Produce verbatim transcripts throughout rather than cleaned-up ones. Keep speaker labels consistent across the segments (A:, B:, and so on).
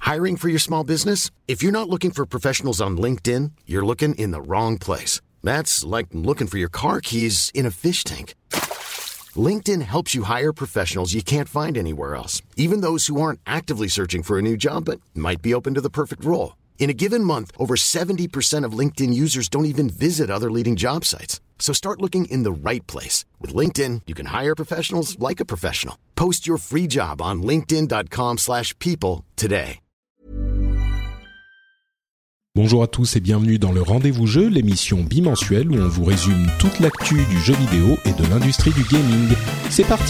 A: Hiring for your small business? If you're not looking for professionals on LinkedIn, you're looking in the wrong place. That's like looking for your car keys in a fish tank. LinkedIn helps you hire professionals you can't find anywhere else, even those who aren't actively searching for a new job but might be open to the perfect role. In a given month, over seventy percent of LinkedIn users don't even visit other leading job sites. So start looking in the right place. With LinkedIn, you can hire professionals like a professional. Post your free job on linkedin.com slash people today.
B: Bonjour à tous et bienvenue dans le Rendez-vous Jeu, l'émission bimensuelle où on vous résume toute l'actu du jeu vidéo et de l'industrie du gaming. C'est parti!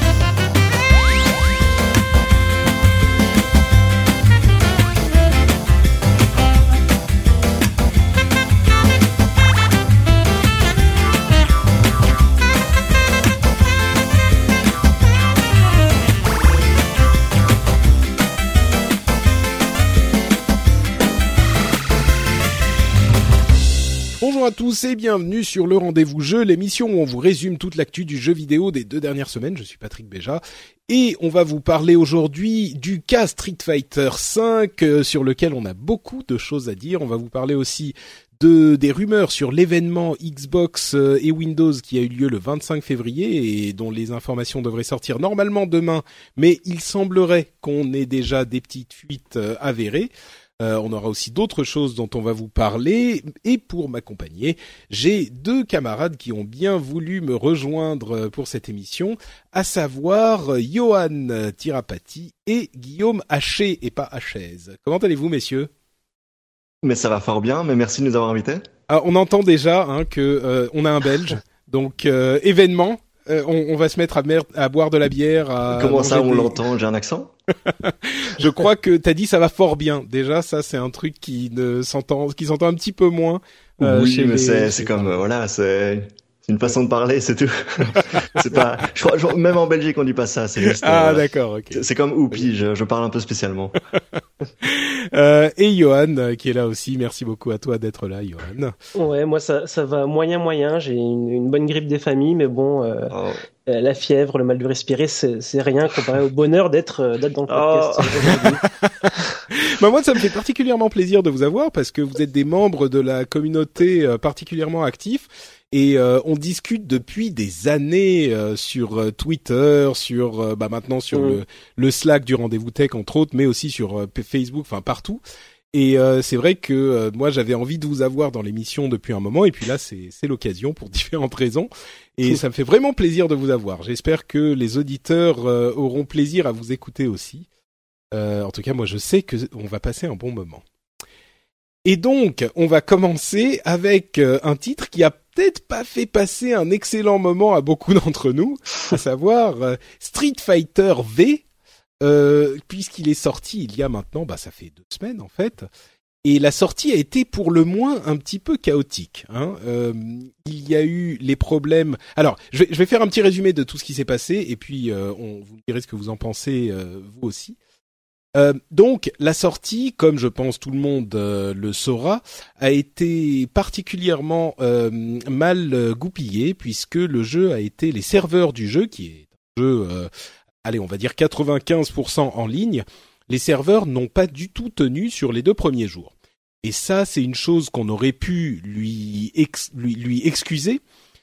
B: Bonjour à tous et bienvenue sur le Rendez-vous Jeu, l'émission où on vous résume toute l'actu du jeu vidéo des deux dernières semaines. Je suis Patrick Béja et on va vous parler aujourd'hui du cas Street Fighter cinq euh, sur lequel on a beaucoup de choses à dire. On va vous parler aussi de des rumeurs sur l'événement Xbox euh, et Windows qui a eu lieu le vingt-cinq février et dont les informations devraient sortir normalement demain, mais il semblerait qu'on ait déjà des petites fuites euh, avérées. Euh, on aura aussi d'autres choses dont on va vous parler. Et pour m'accompagner, j'ai deux camarades qui ont bien voulu me rejoindre pour cette émission, à savoir Johan Tirapati et Guillaume Haché et pas Hachaise. Comment allez-vous, messieurs ?
C: Mais ça va fort bien, mais merci de nous avoir invités.
B: Ah, on entend déjà hein, que euh, on a un Belge, donc euh, événement. Euh, on, on va se mettre à, mer- à boire de la bière. À
C: Comment ça, on
B: des...
C: l'entend ? J'ai un accent ?
B: Je crois que t'as dit ça va fort bien. Déjà, ça c'est un truc qui ne s'entend, qui s'entend un petit peu moins.
C: Euh, oui,
B: chez
C: mais
B: les...
C: c'est, c'est comme euh, voilà, c'est, c'est une façon de parler, c'est tout. C'est pas, je crois, je, même en Belgique on dit pas ça. C'est juste.
B: Ah
C: euh,
B: d'accord, ok.
C: C'est, c'est comme oupi, je, je parle un peu spécialement.
B: euh, et Johan euh, qui est là aussi. Merci beaucoup à toi d'être là, Johan.
D: Ouais, moi ça, ça va moyen moyen. J'ai une, une bonne grippe des familles, mais bon. Euh... Oh. La fièvre, le mal de respirer, c'est, c'est rien comparé au bonheur d'être, d'être dans le podcast.
B: Oh. Bah moi, ça me fait particulièrement plaisir de vous avoir parce que vous êtes des membres de la communauté particulièrement actifs et euh, on discute depuis des années euh, sur euh, Twitter, sur euh, bah maintenant sur mmh. le, le Slack du Rendez-vous Tech entre autres, mais aussi sur euh, Facebook, enfin partout. Et euh, c'est vrai que euh, moi j'avais envie de vous avoir dans l'émission depuis un moment et puis là c'est c'est l'occasion pour différentes raisons et ça me fait vraiment plaisir de vous avoir. J'espère que les auditeurs euh, auront plaisir à vous écouter aussi. Euh, en tout cas moi je sais que on va passer un bon moment. Et donc on va commencer avec euh, un titre qui a peut-être pas fait passer un excellent moment à beaucoup d'entre nous, à savoir euh, Street Fighter V. Euh, puisqu'il est sorti il y a maintenant, bah ça fait deux semaines en fait, et la sortie a été pour le moins un petit peu chaotique. Hein. Euh, il y a eu les problèmes. Alors, je vais, je vais faire un petit résumé de tout ce qui s'est passé, et puis euh, on vous direz ce que vous en pensez euh, vous aussi. Euh, donc, la sortie, comme je pense tout le monde euh, le saura, a été particulièrement euh, mal euh, goupillée puisque le jeu a été, les serveurs du jeu, qui est un jeu euh, allez, on va dire quatre-vingt-quinze pour cent en ligne, les serveurs n'ont pas du tout tenu sur les deux premiers jours. Et ça, c'est une chose qu'on aurait pu lui, ex- lui, lui excuser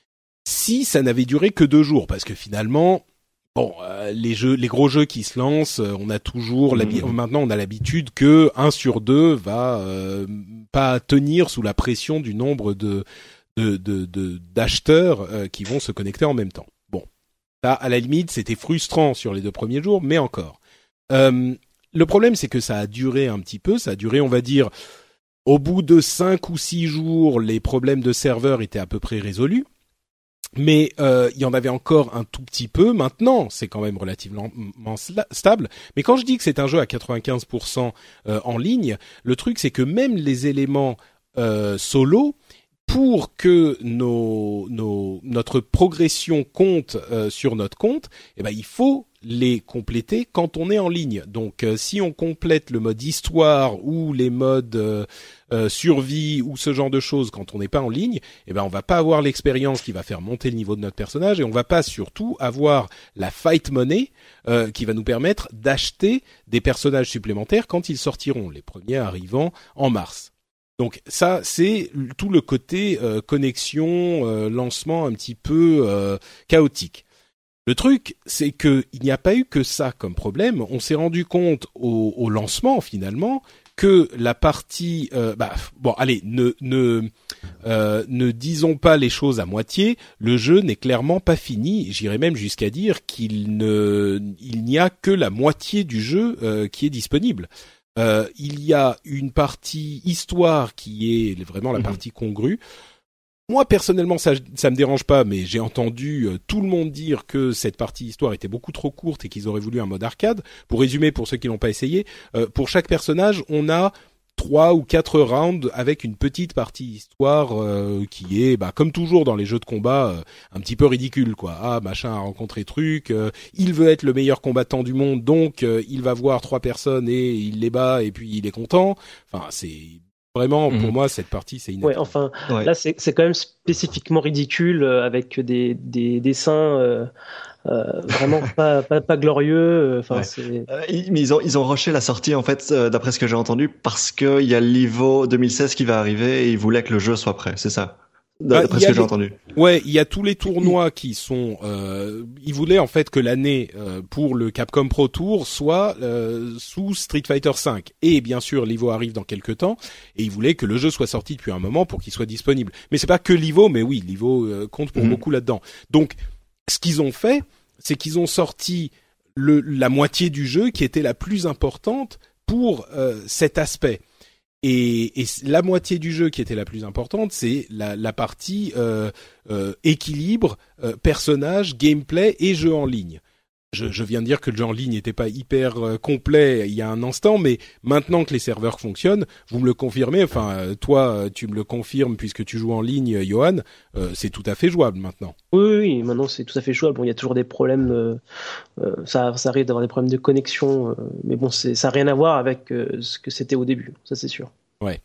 B: si ça n'avait duré que deux jours. Parce que finalement, bon, euh, les jeux, les gros jeux qui se lancent, euh, on a toujours, mmh. maintenant on a l'habitude que un sur deux va euh, pas tenir sous la pression du nombre de, de, de, de d'acheteurs euh, qui vont se connecter en même temps. Là, à la limite, c'était frustrant sur les deux premiers jours, mais encore. Euh, le problème, c'est que ça a duré un petit peu. Ça a duré, on va dire, au bout de cinq ou six jours, les problèmes de serveur étaient à peu près résolus. Mais euh, il y en avait encore un tout petit peu. Maintenant, c'est quand même relativement sla- stable. Mais quand je dis que c'est un jeu à quatre-vingt-quinze pour cent euh, en ligne, le truc, c'est que même les éléments euh, solo, pour que nos, nos, notre progression compte euh, sur notre compte, eh ben, il faut les compléter quand on est en ligne. Donc euh, si on complète le mode histoire ou les modes euh, euh, survie ou ce genre de choses quand on n'est pas en ligne, eh ben on va pas avoir l'expérience qui va faire monter le niveau de notre personnage et on va pas surtout avoir la fight money euh, qui va nous permettre d'acheter des personnages supplémentaires quand ils sortiront, les premiers arrivant en mars. Donc ça, c'est tout le côté euh, connexion, euh, lancement un petit peu euh, chaotique. Le truc, c'est que il n'y a pas eu que ça comme problème. On s'est rendu compte au, au lancement finalement que la partie, euh, bah bon, allez, ne ne euh, ne disons pas les choses à moitié. Le jeu n'est clairement pas fini. J'irais même jusqu'à dire qu'il ne, il n'y a que la moitié du jeu euh, qui est disponible. Euh, il y a une partie histoire qui est vraiment la partie congrue. Moi personnellement ça ça me dérange pas, mais j'ai entendu euh, tout le monde dire que cette partie histoire était beaucoup trop courte et qu'ils auraient voulu un mode arcade. Pour résumer, pour ceux qui l'ont pas essayé, euh, pour chaque personnage, on a trois ou quatre rounds avec une petite partie histoire euh, qui est, bah, comme toujours dans les jeux de combat, euh, un petit peu ridicule, quoi. Ah, machin a rencontré truc, euh, il veut être le meilleur combattant du monde, donc euh, il va voir trois personnes et il les bat et puis il est content. Enfin, c'est vraiment, pour mmh. moi, cette partie, c'est inacceptable.
D: Ouais, enfin,
C: ouais.
D: là, c'est, c'est quand même spécifiquement ridicule euh, avec des, des dessins euh, euh, vraiment pas, pas, pas glorieux. Enfin,
C: ouais.
D: c'est...
C: Euh, mais ils ont, ils ont rushé la sortie, en fait, euh, d'après ce que j'ai entendu, parce qu'il y a l'Evo deux mille seize qui va arriver et ils voulaient que le jeu soit prêt, c'est ça? D'après bah, ce que
B: les...
C: j'ai entendu.
B: Ouais, il y a tous les tournois qui sont. Euh, ils voulaient en fait que l'année euh, pour le Capcom Pro Tour soit euh, sous Street Fighter cinq. Et bien sûr, l'Evo arrive dans quelques temps, et ils voulaient que le jeu soit sorti depuis un moment pour qu'il soit disponible. Mais c'est pas que l'Evo, mais oui, l'Evo euh, compte pour mmh. beaucoup là-dedans. Donc, ce qu'ils ont fait, c'est qu'ils ont sorti le, la moitié du jeu qui était la plus importante pour euh, cet aspect. Et, et la moitié du jeu qui était la plus importante, c'est la, la partie euh, euh, équilibre, euh, personnage, gameplay et jeu en ligne. Je, je viens de dire que le jeu en ligne n'était pas hyper euh, complet il y a un instant, mais maintenant que les serveurs fonctionnent, vous me le confirmez. Enfin, euh, toi, tu me le confirmes puisque tu joues en ligne, Johan. Euh, c'est tout à fait jouable maintenant.
D: Oui, oui, maintenant c'est tout à fait jouable. Bon, il y a toujours des problèmes. Euh, euh, ça, ça arrive d'avoir des problèmes de connexion, euh, mais bon, c'est, ça n'a rien à voir avec euh, ce que c'était au début. Ça, c'est sûr.
B: Ouais.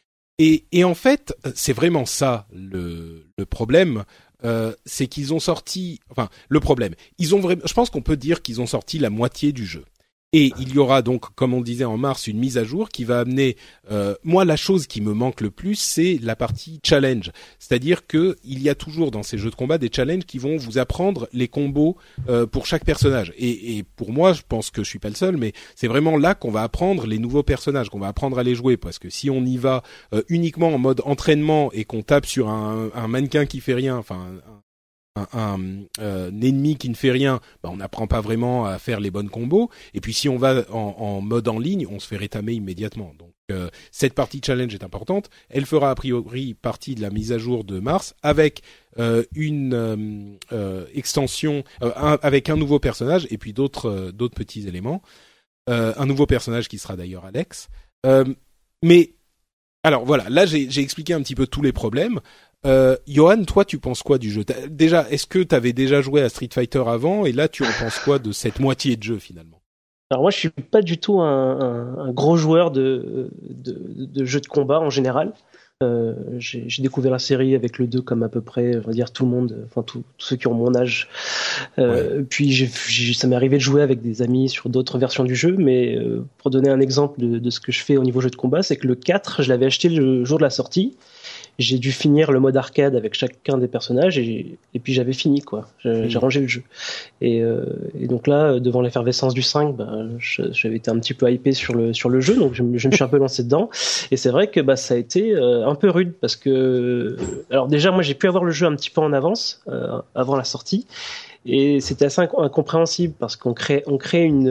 B: Et, et en fait, c'est vraiment ça le, le problème. Euh, c'est qu'ils ont sorti, enfin le problème, ils ont vraiment, je pense qu'on peut dire qu'ils ont sorti la moitié du jeu. Et il y aura donc, comme on disait en mars, une mise à jour qui va amener. Euh, moi, la chose qui me manque le plus, c'est la partie challenge. C'est-à-dire que il y a toujours dans ces jeux de combat des challenges qui vont vous apprendre les combos euh, pour chaque personnage. Et, et pour moi, je pense que je suis pas le seul, mais c'est vraiment là qu'on va apprendre les nouveaux personnages, qu'on va apprendre à les jouer. Parce que si on y va euh, uniquement en mode entraînement et qu'on tape sur un, un mannequin qui fait rien, enfin. Un, Un, un, euh, un ennemi qui ne fait rien, bah on n'apprend pas vraiment à faire les bonnes combos. Et puis si on va en, en mode en ligne, on se fait rétamer immédiatement. Donc euh, cette partie challenge est importante. Elle fera a priori partie de la mise à jour de mars avec euh, une euh, euh, extension, euh, un, avec un nouveau personnage et puis d'autres euh, d'autres petits éléments. Euh, un nouveau personnage qui sera d'ailleurs Alex. Euh, mais alors voilà, là j'ai, j'ai expliqué un petit peu tous les problèmes. Euh, Johan, toi, tu penses quoi du jeu? T'as, déjà, est-ce que tu avais déjà joué à Street Fighter avant? Et là, tu en penses quoi de cette moitié de jeu finalement?
D: Alors moi, je suis pas du tout un, un, un gros joueur de, de, de jeux de combat en général. Euh, j'ai, j'ai découvert la série avec le deux comme à peu près, on va dire tout le monde, enfin tous ceux qui ont mon âge. Euh, ouais. Puis j'ai, j'ai, ça m'est arrivé de jouer avec des amis sur d'autres versions du jeu, mais euh, pour donner un exemple de, de ce que je fais au niveau jeu de combat, c'est que le quatre, je l'avais acheté le jour de la sortie. J'ai dû finir le mode arcade avec chacun des personnages et, et puis j'avais fini quoi. J'ai, mmh. j'ai rangé le jeu. Et, euh, et donc là, devant l'effervescence du cinq, bah, je, j'avais été un petit peu hypé sur le sur le jeu, donc je, je me suis un peu lancé dedans. Et c'est vrai que bah ça a été euh, un peu rude parce que alors déjà moi j'ai pu avoir le jeu un petit peu en avance euh, avant la sortie. Et c'était assez incompréhensible parce qu'on crée, on crée une,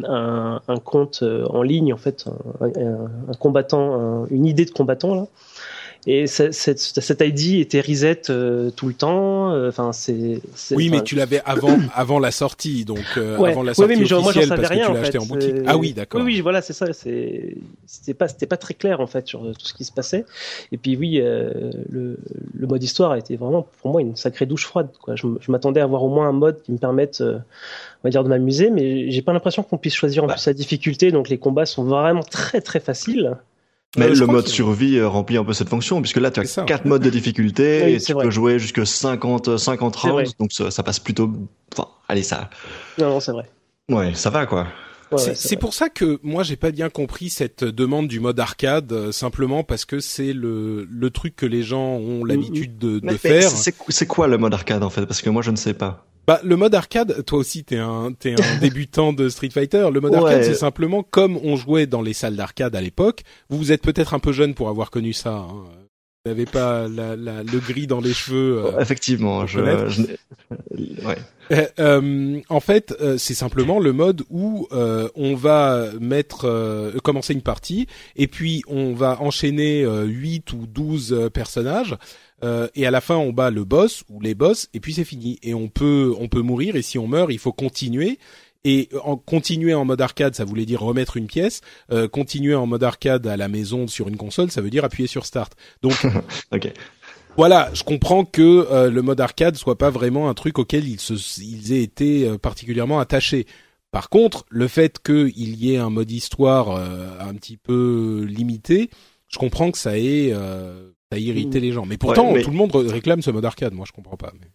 D: un, un compte en ligne en fait, un, un, un combattant, un, une idée de combattant là. Et cette, cette, cette I D était reset euh, tout le temps. Enfin, euh, c'est, c'est.
B: Oui, mais tu l'avais avant, avant la sortie, donc euh,
D: ouais.
B: avant la sortie
D: ouais, mais
B: officielle,
D: moi, j'en savais
B: parce
D: rien,
B: que tu l'as
D: en
B: acheté
D: fait.
B: en boutique. Ah oui, d'accord.
D: Oui, oui, voilà, c'est ça. C'est, c'était pas, c'était pas très clair en fait sur tout ce qui se passait. Et puis oui, euh, le, le mode histoire a été vraiment pour moi une sacrée douche froide. Quoi. Je, je m'attendais à avoir au moins un mode qui me permette, euh, on va dire, de m'amuser, mais j'ai pas l'impression qu'on puisse choisir en
C: bah.
D: plus sa difficulté. Donc les combats sont vraiment très très faciles.
C: Mais
B: euh,
C: le mode survie euh, remplit un peu cette fonction, puisque là tu as quatre modes de difficulté
D: oui,
C: et tu
D: vrai.
C: peux jouer jusque cinquante, cinquante rounds, donc ça, ça passe plutôt. Enfin, allez, ça.
D: Non, non, c'est vrai.
C: Ouais, ça va quoi.
B: Ouais, c'est, ouais, c'est, c'est pour ça que moi j'ai pas bien compris cette demande du mode arcade, euh, simplement parce que c'est le le truc que les gens ont l'habitude de, de
C: mais,
B: faire.
C: Mais c'est, c'est quoi le mode arcade en fait? Parce que moi je ne sais pas.
B: Bah, le mode arcade, toi aussi, t'es un, t'es un débutant de Street Fighter. Le mode arcade, ouais. c'est simplement comme on jouait dans les salles d'arcade à l'époque. Vous êtes peut-être un peu jeune pour avoir connu ça. Hein. Vous n'avez pas la, la, le gris dans les cheveux. Euh,
C: Effectivement, je, je, ouais.
B: Euh, euh, en fait, euh, c'est simplement le mode où euh, on va mettre, euh, commencer une partie, et puis on va enchaîner euh, huit ou douze euh, personnages. Euh, et à la fin, on bat le boss ou les boss, et puis c'est fini. Et on peut, on peut mourir. Et si on meurt, il faut continuer. Et en continuer en mode arcade, ça voulait dire remettre une pièce. Euh, continuer en mode arcade à la maison sur une console, ça veut dire appuyer sur Start. Donc,
C: okay.
B: Voilà, je comprends que euh, le mode arcade soit pas vraiment un truc auquel ils, se, ils aient été euh, particulièrement attachés. Par contre, le fait qu'il y ait un mode histoire euh, un petit peu limité, je comprends que ça ait, euh, ça ait irrité mmh. les gens. Mais pourtant, ouais, mais... tout le monde réclame ce mode arcade. Moi, je comprends pas. Mais...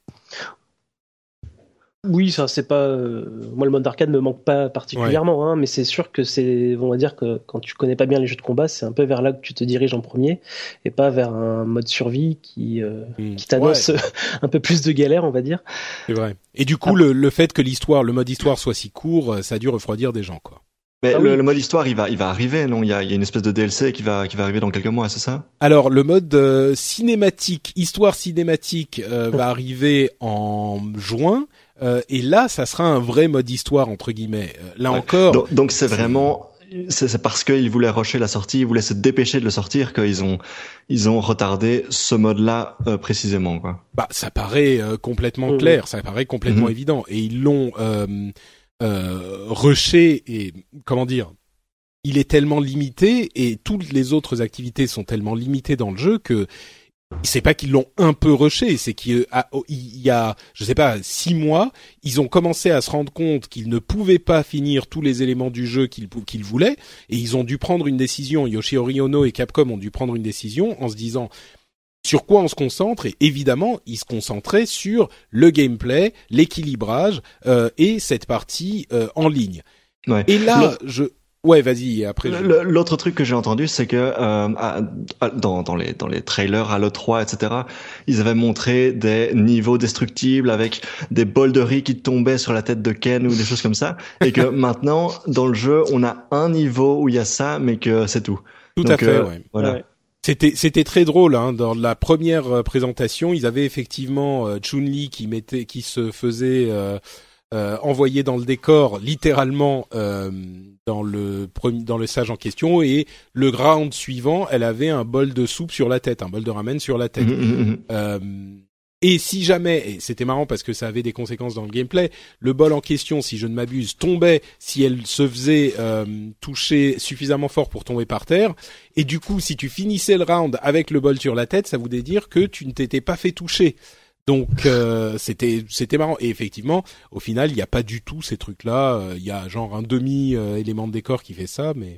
D: Oui, ça c'est pas. Euh... Moi, le mode arcade me manque pas particulièrement, ouais. hein, mais c'est sûr que c'est. On va dire que quand tu connais pas bien les jeux de combat, c'est un peu vers là que tu te diriges en premier, et pas vers un mode survie qui euh, mmh. qui t'annonce ouais. un peu plus de galère, on va dire.
B: C'est vrai. Et du coup, ah. le, le fait que l'histoire, le mode histoire soit si court, ça a dû refroidir des gens, quoi.
C: Mais
D: ah
C: le,
D: oui.
C: le mode histoire, il va, il va arriver, non? Il y a, il y a une espèce de D L C qui va, qui va arriver dans quelques mois, c'est ça?
B: Alors, le mode euh, cinématique, histoire cinématique, euh, va arriver en juin. Euh, et là, ça sera un vrai mode histoire entre guillemets. Euh, là ouais. encore.
C: Donc, donc c'est vraiment, c'est, c'est parce qu'ils voulaient rusher la sortie, ils voulaient se dépêcher de le sortir qu'ils ont, ils ont retardé ce mode-là euh, précisément, quoi.
B: Bah, ça paraît euh, complètement mmh. clair, ça paraît complètement mmh. évident, et ils l'ont euh, euh, rushé et comment dire. Il est tellement limité et toutes les autres activités sont tellement limitées dans le jeu que. C'est pas qu'ils l'ont un peu rushé, c'est qu'il y a, je sais pas, six mois, ils ont commencé à se rendre compte qu'ils ne pouvaient pas finir tous les éléments du jeu qu'ils, qu'ils voulaient, et ils ont dû prendre une décision. Yoshinori Ono et Capcom ont dû prendre une décision en se disant sur quoi on se concentre, et évidemment, ils se concentraient sur le gameplay, l'équilibrage euh, et cette partie euh, en ligne.
C: Ouais.
B: Et là, le... je Ouais, vas-y. Après, je...
C: l'autre truc que j'ai entendu, c'est que euh, dans, dans les dans les trailers à l'E trois, et cetera, ils avaient montré des niveaux destructibles avec des bols de riz qui tombaient sur la tête de Ken ou des choses comme ça, et que maintenant dans le jeu, on a un niveau où il y a ça, mais que c'est tout.
B: Tout
C: Donc,
B: à fait.
C: euh,
B: ouais.
C: Voilà.
B: Ouais. C'était c'était très drôle. Hein. Dans la première présentation, ils avaient effectivement euh, Chun-Li qui mettait, qui se faisait euh, euh, envoyer dans le décor, littéralement. Euh, dans le premier, dans le sage en question, et le round suivant, elle avait un bol de soupe sur la tête, un bol de ramen sur la tête.
C: Mmh,
B: euh, et si jamais, et c'était marrant parce que ça avait des conséquences dans le gameplay, le bol en question, si je ne m'abuse, tombait si elle se faisait euh, toucher suffisamment fort pour tomber par terre, et du coup, si tu finissais le round avec le bol sur la tête, ça voulait dire que tu ne t'étais pas fait toucher. Donc euh, c'était c'était marrant, et effectivement au final il y a pas du tout ces trucs là, il euh, y a genre un demi euh, élément de décor qui fait ça, mais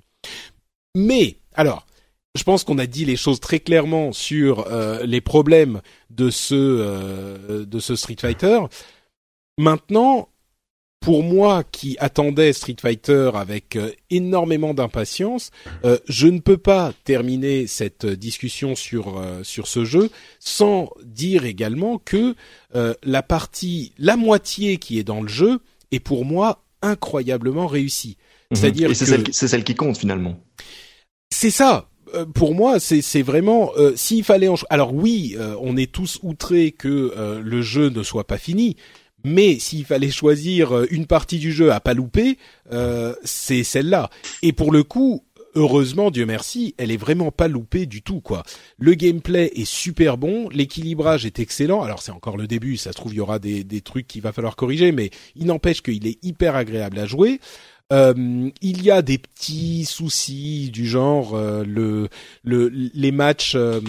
B: mais alors je pense qu'on a dit les choses très clairement sur euh, les problèmes de ce euh, de ce Street Fighter. Maintenant, pour moi qui attendais Street Fighter avec euh, énormément d'impatience, euh, je ne peux pas terminer cette discussion sur euh, sur ce jeu sans dire également que euh, la partie, la moitié qui est dans le jeu est pour moi incroyablement réussie.
C: Mmh.
B: C'est-à-dire
C: Et c'est
B: que
C: celle qui, c'est celle qui compte finalement.
B: C'est ça. Euh, pour moi, c'est c'est vraiment euh, s'il fallait en... alors oui, euh, on est tous outrés que euh, le jeu ne soit pas fini. Mais s'il fallait choisir une partie du jeu à pas louper, euh, c'est celle-là. Et pour le coup, heureusement, Dieu merci, elle est vraiment pas loupée du tout, quoi. Le gameplay est super bon, l'équilibrage est excellent. Alors c'est encore le début, ça se trouve il y aura des, des trucs qu'il va falloir corriger, mais il n'empêche qu'il est hyper agréable à jouer. Euh, il y a des petits soucis du genre euh, le, le les matchs. Euh,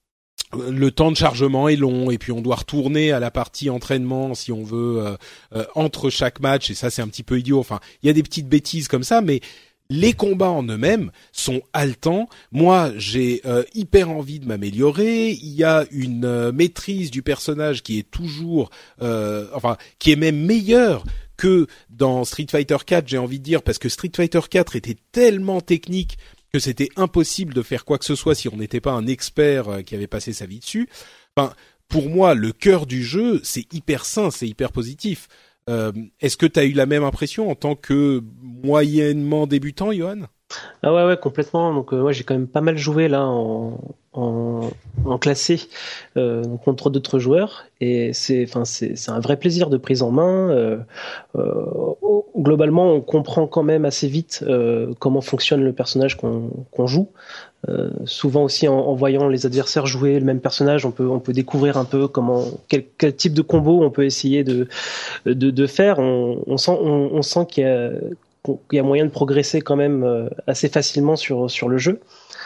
B: le temps de chargement est long et puis on doit retourner à la partie entraînement si on veut euh, euh, entre chaque match et ça c'est un petit peu idiot. Enfin, il y a des petites bêtises comme ça, mais les combats en eux-mêmes sont haletants. Moi, j'ai euh, hyper envie de m'améliorer. Il y a une euh, maîtrise du personnage qui est toujours, euh, enfin, qui est même meilleure que dans Street Fighter quatre, j'ai envie de dire, parce que Street Fighter quatre était tellement technique que c'était impossible de faire quoi que ce soit si on n'était pas un expert qui avait passé sa vie dessus. Enfin, pour moi, le cœur du jeu, c'est hyper sain, c'est hyper positif. Euh, est-ce que tu as eu la même impression en tant que moyennement débutant, Johan ?
D: Ah ouais, ouais, complètement. Donc, euh, ouais, j'ai quand même pas mal joué là en, en, en classé euh, contre d'autres joueurs, et c'est, enfin, c'est, c'est un vrai plaisir de prise en main. Euh, euh, globalement, on comprend quand même assez vite euh, comment fonctionne le personnage qu'on, qu'on joue. Euh, souvent aussi en, en voyant les adversaires jouer le même personnage, on peut on peut découvrir un peu comment quel, quel type de combo on peut essayer de de, de faire. On, on sent on, on sent qu'il y a qu'il y a moyen de progresser quand même euh, assez facilement sur sur le jeu.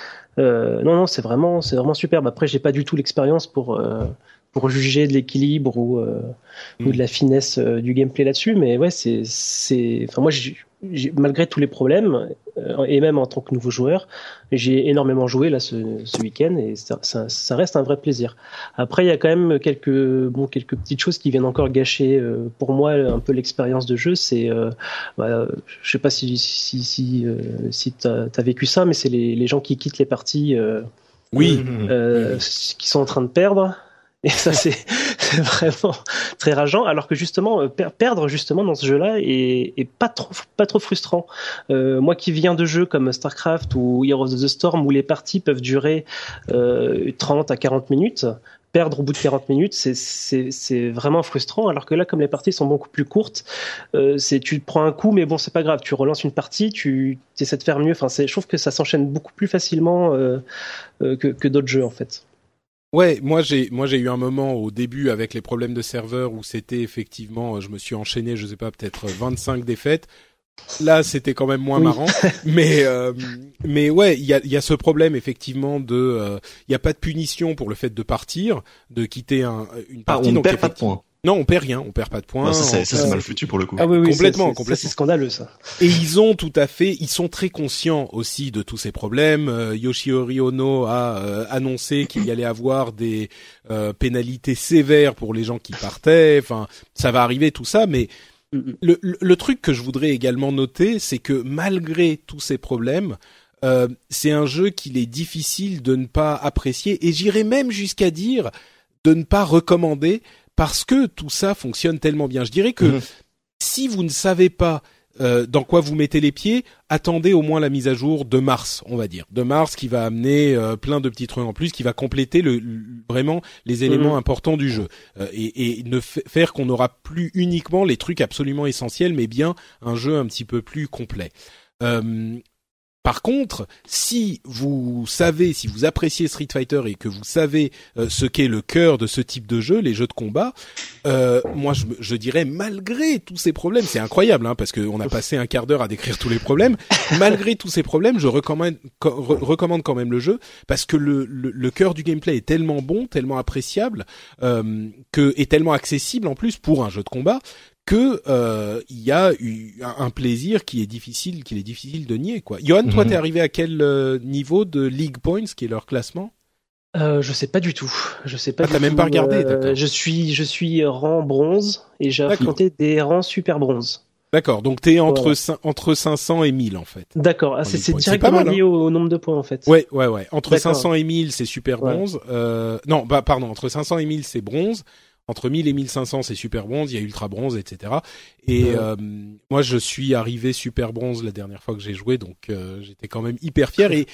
D: Euh, non non c'est vraiment c'est vraiment superbe. Après j'ai pas du tout l'expérience pour euh, pour juger de l'équilibre ou euh, mmh. ou de la finesse euh, du gameplay là-dessus, mais ouais c'est c'est enfin moi j'ai, j'ai malgré tous les problèmes euh, et même en tant que nouveau joueur j'ai énormément joué là ce, ce week-end et ça, ça, ça reste un vrai plaisir. Après il y a quand même quelques bon quelques petites choses qui viennent encore gâcher euh, pour moi un peu l'expérience de jeu. C'est euh, bah, je sais pas si si si euh, si t'as, t'as vécu ça, mais c'est les les gens qui quittent les parties euh,
B: oui
D: euh, qui sont en train de perdre. Et ça, c'est, c'est vraiment très rageant. Alors que justement, per- perdre justement dans ce jeu-là est, est pas trop, pas trop frustrant. Euh, moi qui viens de jeux comme StarCraft ou Heroes of the Storm où les parties peuvent durer euh, trente à quarante minutes, perdre au bout de quarante minutes, c'est, c'est, c'est vraiment frustrant. Alors que là, comme les parties sont beaucoup plus courtes, euh, c'est, tu prends un coup, mais bon, c'est pas grave. Tu relances une partie, tu essaies de faire mieux. Enfin, c'est, je trouve que ça s'enchaîne beaucoup plus facilement euh, euh, que, que d'autres jeux en fait.
B: Ouais, moi j'ai moi j'ai eu un moment au début avec les problèmes de serveur où c'était effectivement, je me suis enchaîné, je sais pas, peut-être vingt-cinq défaites. Là, c'était quand même moins oui. marrant, mais euh, mais ouais, il y a il y a ce problème effectivement de il euh, y a pas de punition pour le fait de partir, de quitter un une partie.
C: Ah, on
B: donc
C: perd pas de points.
B: Non, on perd rien, on perd pas de points.
C: Ouais, ça, c'est, ça, c'est
B: euh,
C: mal foutu pour le coup.
D: Ah oui, oui,
B: complètement,
D: c'est, c'est,
B: complètement.
D: Ça, c'est scandaleux, ça.
B: Et ils ont tout à fait, ils sont très conscients aussi de tous ces problèmes. Euh, Yoshihiro Ono a euh, annoncé qu'il y allait avoir des euh, pénalités sévères pour les gens qui partaient. Enfin, ça va arriver tout ça, mais le, le, le truc que je voudrais également noter, c'est que malgré tous ces problèmes, euh, c'est un jeu qu'il est difficile de ne pas apprécier, et j'irais même jusqu'à dire de ne pas recommander. Parce que tout ça fonctionne tellement bien. Je dirais que mmh. si vous ne savez pas euh, dans quoi vous mettez les pieds, attendez au moins la mise à jour de mars, on va dire. De mars qui va amener euh, plein de petits trucs en plus, qui va compléter le, le vraiment les éléments mmh. importants du jeu. Euh, et, et ne f- faire qu'on n'aura plus uniquement les trucs absolument essentiels, mais bien un jeu un petit peu plus complet. Euh, Par contre, si vous savez, si vous appréciez Street Fighter et que vous savez euh, ce qu'est le cœur de ce type de jeu, les jeux de combat, euh, moi je, je dirais malgré tous ces problèmes, c'est incroyable hein, parce qu'on a passé un quart d'heure à décrire tous les problèmes, malgré tous ces problèmes, je recommande, co- re- recommande quand même le jeu parce que le, le, le cœur du gameplay est tellement bon, tellement appréciable, euh, que, et tellement accessible en plus pour un jeu de combat, que euh, il y a eu un plaisir qui est difficile, qu'il est difficile de nier quoi. Johan, mm-hmm. toi, t'es arrivé à quel euh, niveau de League Points, qui est leur classement ?
D: Euh, je sais pas du tout. Je sais pas.
B: Ah,
D: du
B: t'as
D: tout.
B: même pas regardé,
D: euh,
B: d'accord.
D: Je suis, je suis rang bronze et j'ai d'accord. affronté des rangs super bronze.
B: D'accord, donc t'es entre
D: voilà.
B: cin- entre cinq cents et mille en fait.
D: D'accord, ah, c'est, c'est directement
B: c'est
D: lié
B: hein.
D: au, au nombre de points en fait.
B: Ouais, ouais, ouais. Entre
D: d'accord.
B: cinq cents et mille, c'est super bronze. Ouais. Euh, non, bah pardon, entre cinq cents et mille, c'est bronze. Entre mille et mille cinq cents, c'est super bronze, il y a ultra bronze, et cetera. Et ouais. euh, moi, je suis arrivé super bronze la dernière fois que j'ai joué, donc euh, j'étais quand même hyper fier. Et,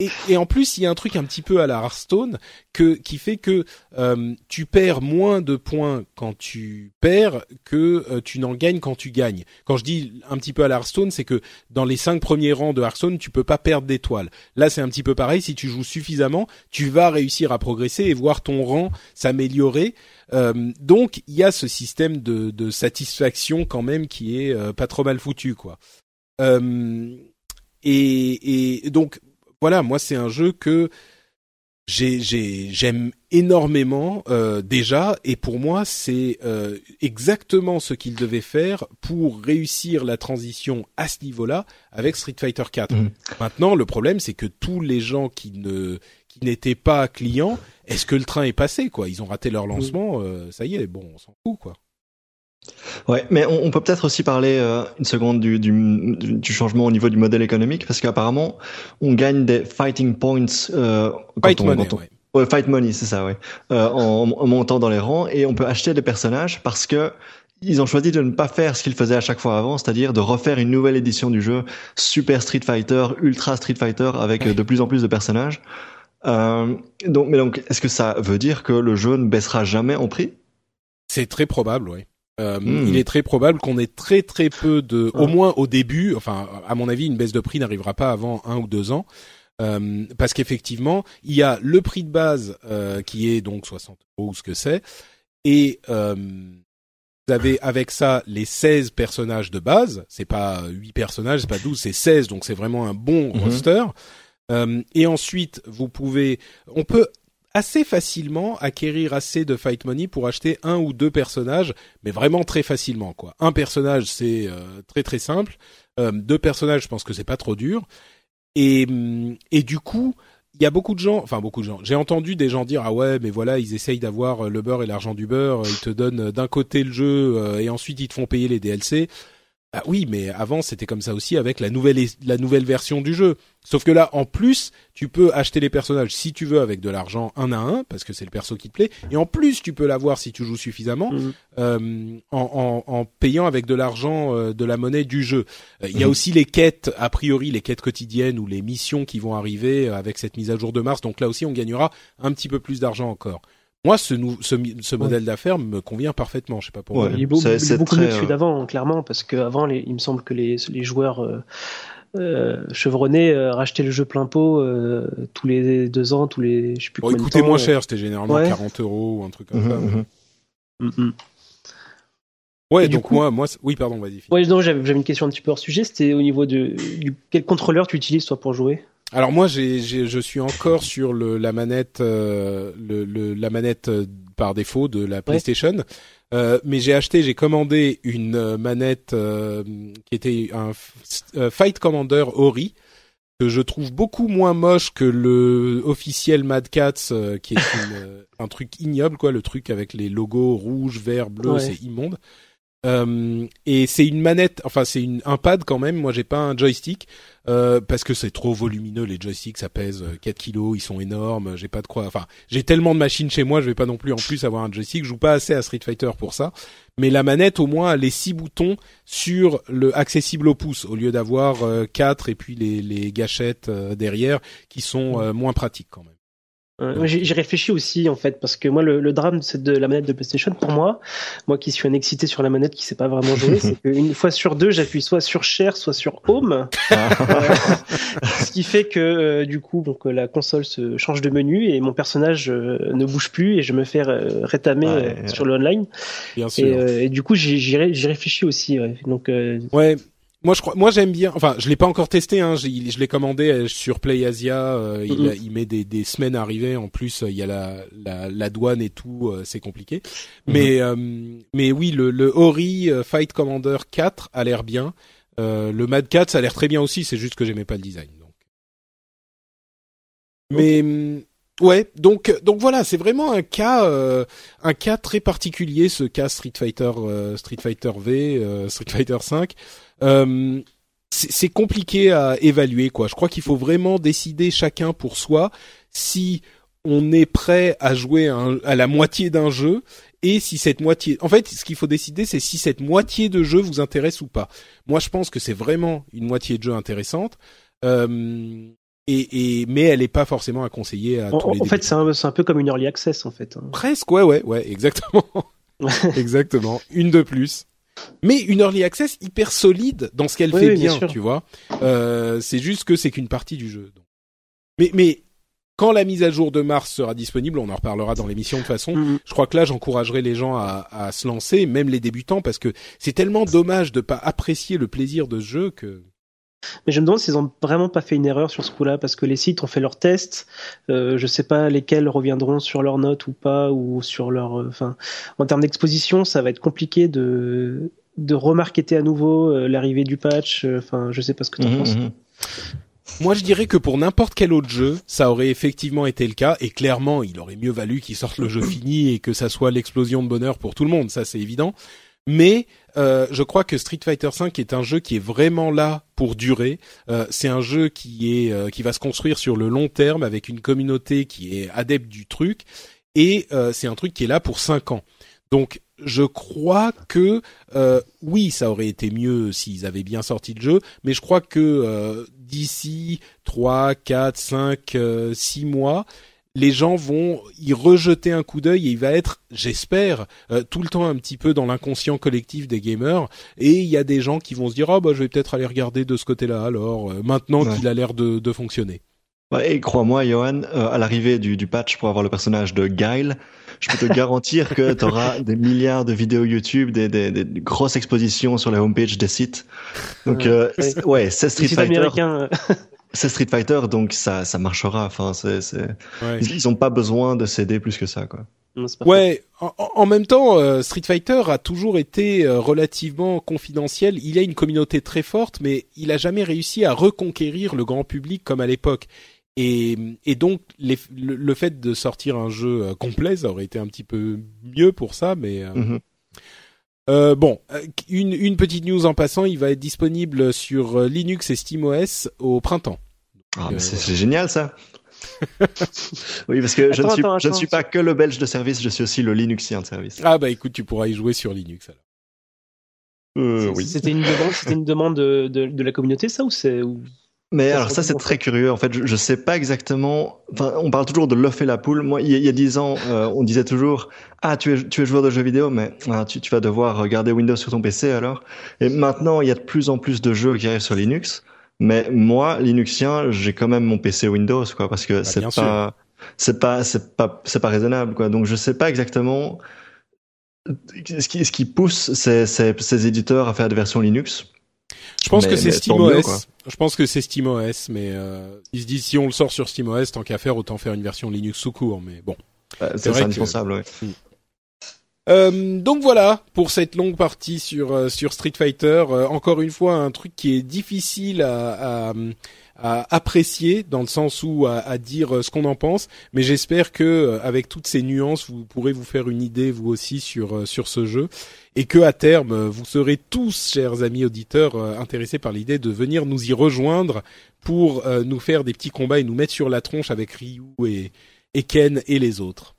B: et, et en plus, il y a un truc un petit peu à la Hearthstone que qui fait que euh, tu perds moins de points quand tu perds que euh, tu n'en gagnes quand tu gagnes. Quand je dis un petit peu à la Hearthstone, c'est que dans les cinq premiers rangs de Hearthstone, tu peux pas perdre d'étoiles. Là, c'est un petit peu pareil. Si tu joues suffisamment, tu vas réussir à progresser et voir ton rang s'améliorer. Euh, donc, il y a ce système de, de satisfaction quand même qui est euh, pas trop mal foutu, quoi. Euh, et, et donc voilà, moi c'est un jeu que j'ai, j'ai, j'aime énormément euh, déjà, et pour moi c'est euh, exactement ce qu'il devait faire pour réussir la transition à ce niveau-là avec Street Fighter quatre. Mmh. Maintenant, le problème c'est que tous les gens qui ne qui n'étaient pas clients, est-ce que le train est passé, quoi? Ils ont raté leur lancement, mmh. euh, ça y est, bon, on s'en fout, quoi.
C: Ouais, mais on, on peut peut-être aussi parler euh, une seconde du, du, du changement au niveau du modèle économique, parce qu'apparemment, on gagne des fighting points euh, quand
B: fight
C: on,
B: money,
C: quand on,
B: ouais.
C: ouais, fight money, c'est ça, ouais, euh, en, en montant dans les rangs, et on peut acheter des personnages parce que ils ont choisi de ne pas faire ce qu'ils faisaient à chaque fois avant, c'est-à-dire de refaire une nouvelle édition du jeu, Super Street Fighter, Ultra Street Fighter, avec ouais. de plus en plus de personnages. Euh, donc, mais donc, est-ce que ça veut dire que le jeu ne baissera jamais en prix?
B: C'est très probable, oui. Euh, mmh. Il est très probable qu'on ait très très peu de, ouais. au moins au début, enfin à mon avis, une baisse de prix n'arrivera pas avant un ou deux ans, euh, parce qu'effectivement, il y a le prix de base euh, qui est donc soixante euros ou ce que c'est, et euh, vous avez avec ça les seize personnages de base. C'est pas huit personnages, c'est pas douze, c'est seize, donc c'est vraiment un bon mmh. roster. Euh, et ensuite, vous pouvez, on peut assez facilement acquérir assez de fight money pour acheter un ou deux personnages, mais vraiment très facilement, quoi. Un personnage, c'est euh, très très simple. Euh, deux personnages, je pense que c'est pas trop dur. Et et du coup, il y a beaucoup de gens, enfin beaucoup de gens. J'ai entendu des gens dire ah ouais, mais voilà, ils essayent d'avoir le beurre et l'argent du beurre. Ils te donnent d'un côté le jeu euh, et ensuite ils te font payer les D L C. Ah oui, mais avant c'était comme ça aussi avec la nouvelle la nouvelle version du jeu. Sauf que là, en plus, tu peux acheter les personnages si tu veux avec de l'argent un à un, parce que c'est le perso qui te plaît. Et en plus, tu peux l'avoir si tu joues suffisamment, mmh. euh, en, en, en payant avec de l'argent, euh, de la monnaie du jeu. Il euh, mmh. y a aussi les quêtes, a priori, les quêtes quotidiennes ou les missions qui vont arriver avec cette mise à jour de mars. Donc là aussi, on gagnera un petit peu plus d'argent encore. Moi, ce, nou- ce, ce modèle ouais. d'affaires me convient parfaitement. Je sais pas pour
D: ouais,
B: vous.
D: Il est, beau, c'est, il est beaucoup
C: très,
D: mieux que celui d'avant, clairement, parce qu'avant, les, il me semble que les, les joueurs euh, euh, chevronnés euh, rachetaient le jeu plein pot euh, tous les deux ans, tous les, je sais plus
B: bon,
D: combien
B: il
D: de
B: coûtait
D: temps.
B: moins cher, c'était généralement
D: ouais.
B: quarante euros ou un truc comme
C: mmh,
B: ça.
C: Mmh.
D: Mmh.
B: Ouais,
D: et
B: donc
D: coup,
B: moi, moi, oui, pardon, vas-y.
D: Ouais, non, j'avais, j'avais une question un petit peu hors sujet. C'était au niveau de du quel contrôleur tu utilises toi pour jouer?
B: Alors moi, j'ai, j'ai, je suis encore sur le, la manette, euh, le, le, la manette euh, par défaut de la PlayStation, ouais. euh, mais j'ai acheté, j'ai commandé une euh, manette euh, qui était un euh, Fight Commander Ori, que je trouve beaucoup moins moche que le officiel Mad Catz, euh, qui est une, euh, un truc ignoble, quoi, le truc avec les logos rouge, vert, bleu, ouais. c'est immonde. Euh, et c'est une manette, enfin c'est une, un pad quand même. Moi j'ai pas un joystick euh, parce que c'est trop volumineux les joysticks, ça pèse quatre kilos, ils sont énormes. J'ai pas de quoi, enfin j'ai tellement de machines chez moi, je vais pas non plus en plus avoir un joystick. Je joue pas assez à Street Fighter pour ça. Mais la manette au moins a les six boutons sur le accessible au pouce au lieu d'avoir euh, quatre et puis les, les gâchettes euh, derrière qui sont euh, moins pratiques quand même.
D: Euh, j'ai, j'ai réfléchi aussi en fait parce que moi le, le drame c'est de la manette de PlayStation pour moi, moi qui suis un excité sur la manette qui sait pas vraiment jouer, c'est qu'une fois sur deux j'appuie soit sur Share soit sur Home, euh, ce qui fait que euh, du coup donc la console se change de menu et mon personnage euh, ne bouge plus et je me fais euh, rétamer ouais, euh, ouais. sur le online.
B: Bien sûr.
D: Et, euh, et du coup j'y, j'y, j'y réfléchis aussi. Ouais. Donc euh,
B: ouais. Moi, je crois, moi, j'aime bien. Enfin, je l'ai pas encore testé. Hein. Je, je l'ai commandé sur PlayAsia. Euh, mm-hmm. il, a, il met des, des semaines à arriver. En plus, il y a la, la, la douane et tout. Euh, c'est compliqué. Mm-hmm. Mais, euh, mais oui, le, le Ori Fight Commander quatre a l'air bien. Euh, le Mad Catz a l'air très bien aussi. C'est juste que j'aimais pas le design. Donc. Mais okay. ouais, donc donc voilà, c'est vraiment un cas euh, un cas très particulier, ce cas Street Fighter euh, Street Fighter V, euh, Street Fighter cinq. Euh, c'est, c'est compliqué à évaluer, quoi. Je crois qu'il faut vraiment décider chacun pour soi si on est prêt à jouer un, à la moitié d'un jeu et si cette moitié... En fait, ce qu'il faut décider, c'est si cette moitié de jeu vous intéresse ou pas. Moi, je pense que c'est vraiment une moitié de jeu intéressante. Euh, et, et mais elle est pas forcément à conseiller à
D: en,
B: tous les
D: En fait, c'est un, c'est un peu comme une early access, en fait. Hein.
B: Presque, ouais, ouais, ouais, exactement. Exactement. Une de plus. Mais une early access hyper solide dans ce qu'elle
D: oui,
B: fait
D: oui,
B: bien,
D: bien
B: tu vois. Euh, c'est juste que c'est qu'une partie du jeu. Donc. Mais, mais quand la mise à jour de mars sera disponible, on en reparlera dans l'émission de toute façon. Mm-hmm. Je crois que là, j'encouragerai les gens à, à se lancer, même les débutants, parce que c'est tellement dommage de pas apprécier le plaisir de ce jeu que.
D: Mais je me demande s'ils ont vraiment pas fait une erreur sur ce coup-là, parce que les sites ont fait leurs tests. Euh, je sais pas lesquels reviendront sur leurs notes ou pas, ou sur leur. Enfin, euh, en termes d'exposition, ça va être compliqué de de remarketer à nouveau euh, l'arrivée du patch. Enfin, euh, je sais pas ce que tu en mmh, penses. Mmh.
B: Moi, je dirais que pour n'importe quel autre jeu, ça aurait effectivement été le cas, et clairement, il aurait mieux valu qu'ils sortent le jeu fini et que ça soit l'explosion de bonheur pour tout le monde. Ça, c'est évident. Mais euh, je crois que Street Fighter cinq est un jeu qui est vraiment là pour durer. Euh, c'est un jeu qui est euh, qui va se construire sur le long terme avec une communauté qui est adepte du truc, et euh, c'est un truc qui est là pour cinq ans. Donc je crois que euh, oui, ça aurait été mieux s'ils avaient bien sorti le jeu, mais je crois que euh, d'ici trois, quatre, cinq, six mois, les gens vont y rejeter un coup d'œil et il va être, j'espère, euh, tout le temps un petit peu dans l'inconscient collectif des gamers. Et il y a des gens qui vont se dire « Ah oh, bah je vais peut-être aller regarder de ce côté-là alors, euh, maintenant ouais. qu'il a l'air de, de fonctionner. »
C: Ouais, et crois-moi, Johan, euh, à l'arrivée du, du patch pour avoir le personnage de Guile, je peux te garantir que tu auras des milliards de vidéos YouTube, des, des, des grosses expositions sur les homepages des sites. Donc, euh, ouais, ouais c'est Street Fighter. C'est Street Fighter, donc ça, ça marchera. Enfin, c'est, c'est... Ouais. Ils, ils ont pas besoin de s'aider plus que ça, quoi.
B: Ouais. En, en même temps, euh, Street Fighter a toujours été euh, relativement confidentiel. Il a une communauté très forte, mais il a jamais réussi à reconquérir le grand public comme à l'époque. Et, et donc, les, le, le fait de sortir un jeu euh, complet, ça aurait été un petit peu mieux pour ça, mais. Euh... Mm-hmm. Euh, bon, une, une petite news en passant, il va être disponible sur Linux et SteamOS au printemps.
C: Ah, mais euh, c'est, c'est génial ça. Oui, parce que attends, je, ne suis, attends, je attends, ne suis pas que le belge de service, je suis aussi le linuxien de service.
B: Ah bah écoute, tu pourras y jouer sur Linux alors.
C: Euh, oui.
D: C'était une demande, c'était une demande de, de, de la communauté, ça, ou c'est ou...
C: Mais ça, alors ça c'est très curieux en fait, je, je sais pas exactement, enfin on parle toujours de l'œuf et la poule. Moi il y a, il y a dix ans euh, on disait toujours ah tu es tu es joueur de jeux vidéo mais ah, tu tu vas devoir regarder Windows sur ton P C alors. Et maintenant il y a de plus en plus de jeux qui arrivent sur Linux, mais moi Linuxien j'ai quand même mon P C Windows quoi parce que bah, c'est, pas, c'est pas c'est pas c'est pas raisonnable quoi. Donc je sais pas exactement ce qui ce qui pousse ces ces, ces éditeurs à faire des versions Linux.
B: Je pense mais, que c'est SteamOS. Je pense que c'est SteamOS, mais euh, ils se disent si on le sort sur SteamOS, tant qu'à faire, autant faire une version Linux sous court. Mais bon,
C: euh, c'est, c'est vrai indispensable. Que... Ouais.
B: Euh, donc voilà pour cette longue partie sur euh, sur Street Fighter. Euh, encore une fois, un truc qui est difficile à, à, à apprécier dans le sens où à, à dire ce qu'on en pense. Mais j'espère que avec toutes ces nuances, vous pourrez vous faire une idée vous aussi sur sur ce jeu. Et que à terme, vous serez tous, chers amis auditeurs, euh, intéressés par l'idée de venir nous y rejoindre pour euh, nous faire des petits combats et nous mettre sur la tronche avec Ryu et, et Ken et les autres.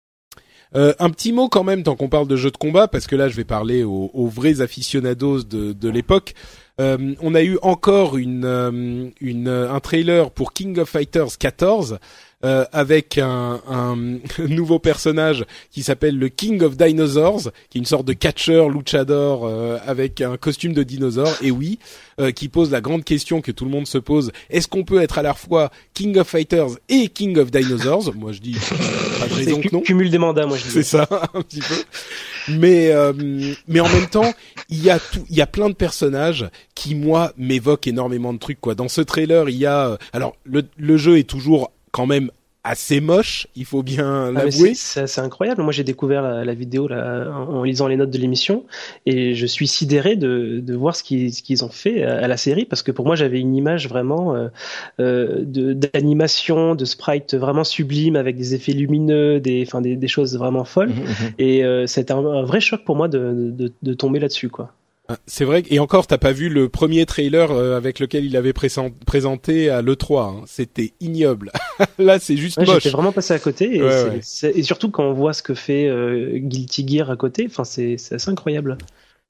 B: Euh, un petit mot quand même, tant qu'on parle de jeux de combat, parce que là, je vais parler aux, aux vrais aficionados de, de l'époque. Euh, on a eu encore une, euh, une, un trailer pour King of Fighters quatorze. Euh, avec un, un nouveau personnage qui s'appelle le King of Dinosaurs, qui est une sorte de catcheur luchador euh, avec un costume de dinosaure, et oui, euh, qui pose la grande question que tout le monde se pose, est-ce qu'on peut être à la fois King of Fighters et King of Dinosaurs? Moi je dis, pas de raison que non.
D: Cumul des mandats, moi je dis.
B: C'est ça, un petit peu. Mais euh, mais en même temps, il y a tout, il y a plein de personnages qui moi m'évoquent énormément de trucs quoi. Dans ce trailer, il y a, alors le le jeu est toujours quand même assez moche, il faut bien l'avouer.
D: Ah, c'est, c'est incroyable. Moi, j'ai découvert la, la vidéo là, en, en lisant les notes de l'émission et je suis sidéré de, de voir ce qu'ils, ce qu'ils ont fait à, à la série parce que pour moi, j'avais une image vraiment euh, euh, de, d'animation, de sprite vraiment sublime avec des effets lumineux, des, enfin, des, des choses vraiment folles. Mmh, mmh. Et euh, c'était un, un vrai choc pour moi de, de, de tomber là-dessus, quoi.
B: C'est vrai, et encore, t'as pas vu le premier trailer euh, avec lequel il avait présent, présenté à l'E trois. Hein. C'était ignoble. Là, c'est juste
D: ouais,
B: moche.
D: J'étais vraiment passé à côté, et,
B: ouais,
D: c'est,
B: ouais.
D: C'est, et surtout quand on voit ce que fait euh, Guilty Gear à côté, enfin c'est, c'est assez incroyable.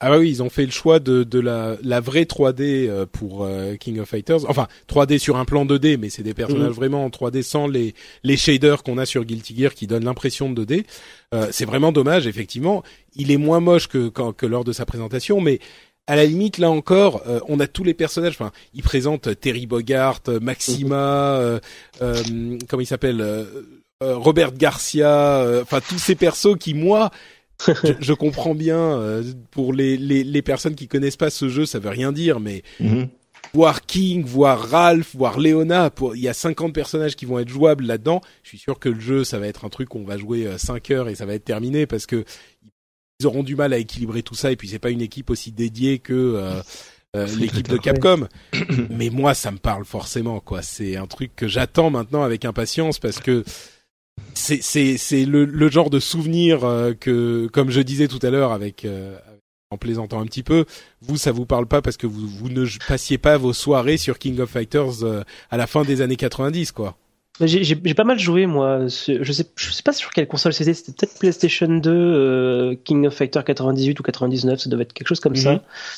B: Ah bah oui, ils ont fait le choix de, de la, la vraie trois D euh, pour euh, King of Fighters. Enfin, trois D sur un plan deux D, mais c'est des personnages mmh. vraiment en trois D sans les, les shaders qu'on a sur Guilty Gear qui donnent l'impression de deux D. Euh, c'est vraiment dommage, effectivement. Il est moins moche que, que, que lors de sa présentation, mais à la limite, là encore, euh, on a tous les personnages. Enfin, ils présentent Terry Bogard, Maxima, euh, euh, comment il s'appelle, euh, euh, Robert Garcia. Enfin, euh, tous ces persos qui, moi... je, je comprends bien euh, pour les, les les personnes qui connaissent pas ce jeu, ça veut rien dire, mais mm-hmm. voir King, voir Ralph, voir Leona, pour il y a cinquante personnages qui vont être jouables là-dedans. Je suis sûr que le jeu, ça va être un truc qu'on va jouer euh, cinq heures et ça va être terminé parce que ils auront du mal à équilibrer tout ça et puis c'est pas une équipe aussi dédiée que euh, euh, l'équipe de Capcom. Mais moi, ça me parle forcément, quoi. C'est un truc que j'attends maintenant avec impatience parce que c'est c'est c'est le le genre de souvenir euh, que, comme je disais tout à l'heure avec euh, en plaisantant un petit peu, vous ça vous parle pas parce que vous vous ne passiez pas vos soirées sur King of Fighters euh, à la fin des années quatre-vingt-dix, quoi.
D: J'ai, j'ai j'ai pas mal joué, moi. Je sais je sais pas sur quelle console c'était. C'était peut-être PlayStation deux, euh, King of Fighters quatre-vingt-dix-huit ou quatre-vingt-dix-neuf. Ça devait être quelque chose comme mm-hmm. ça.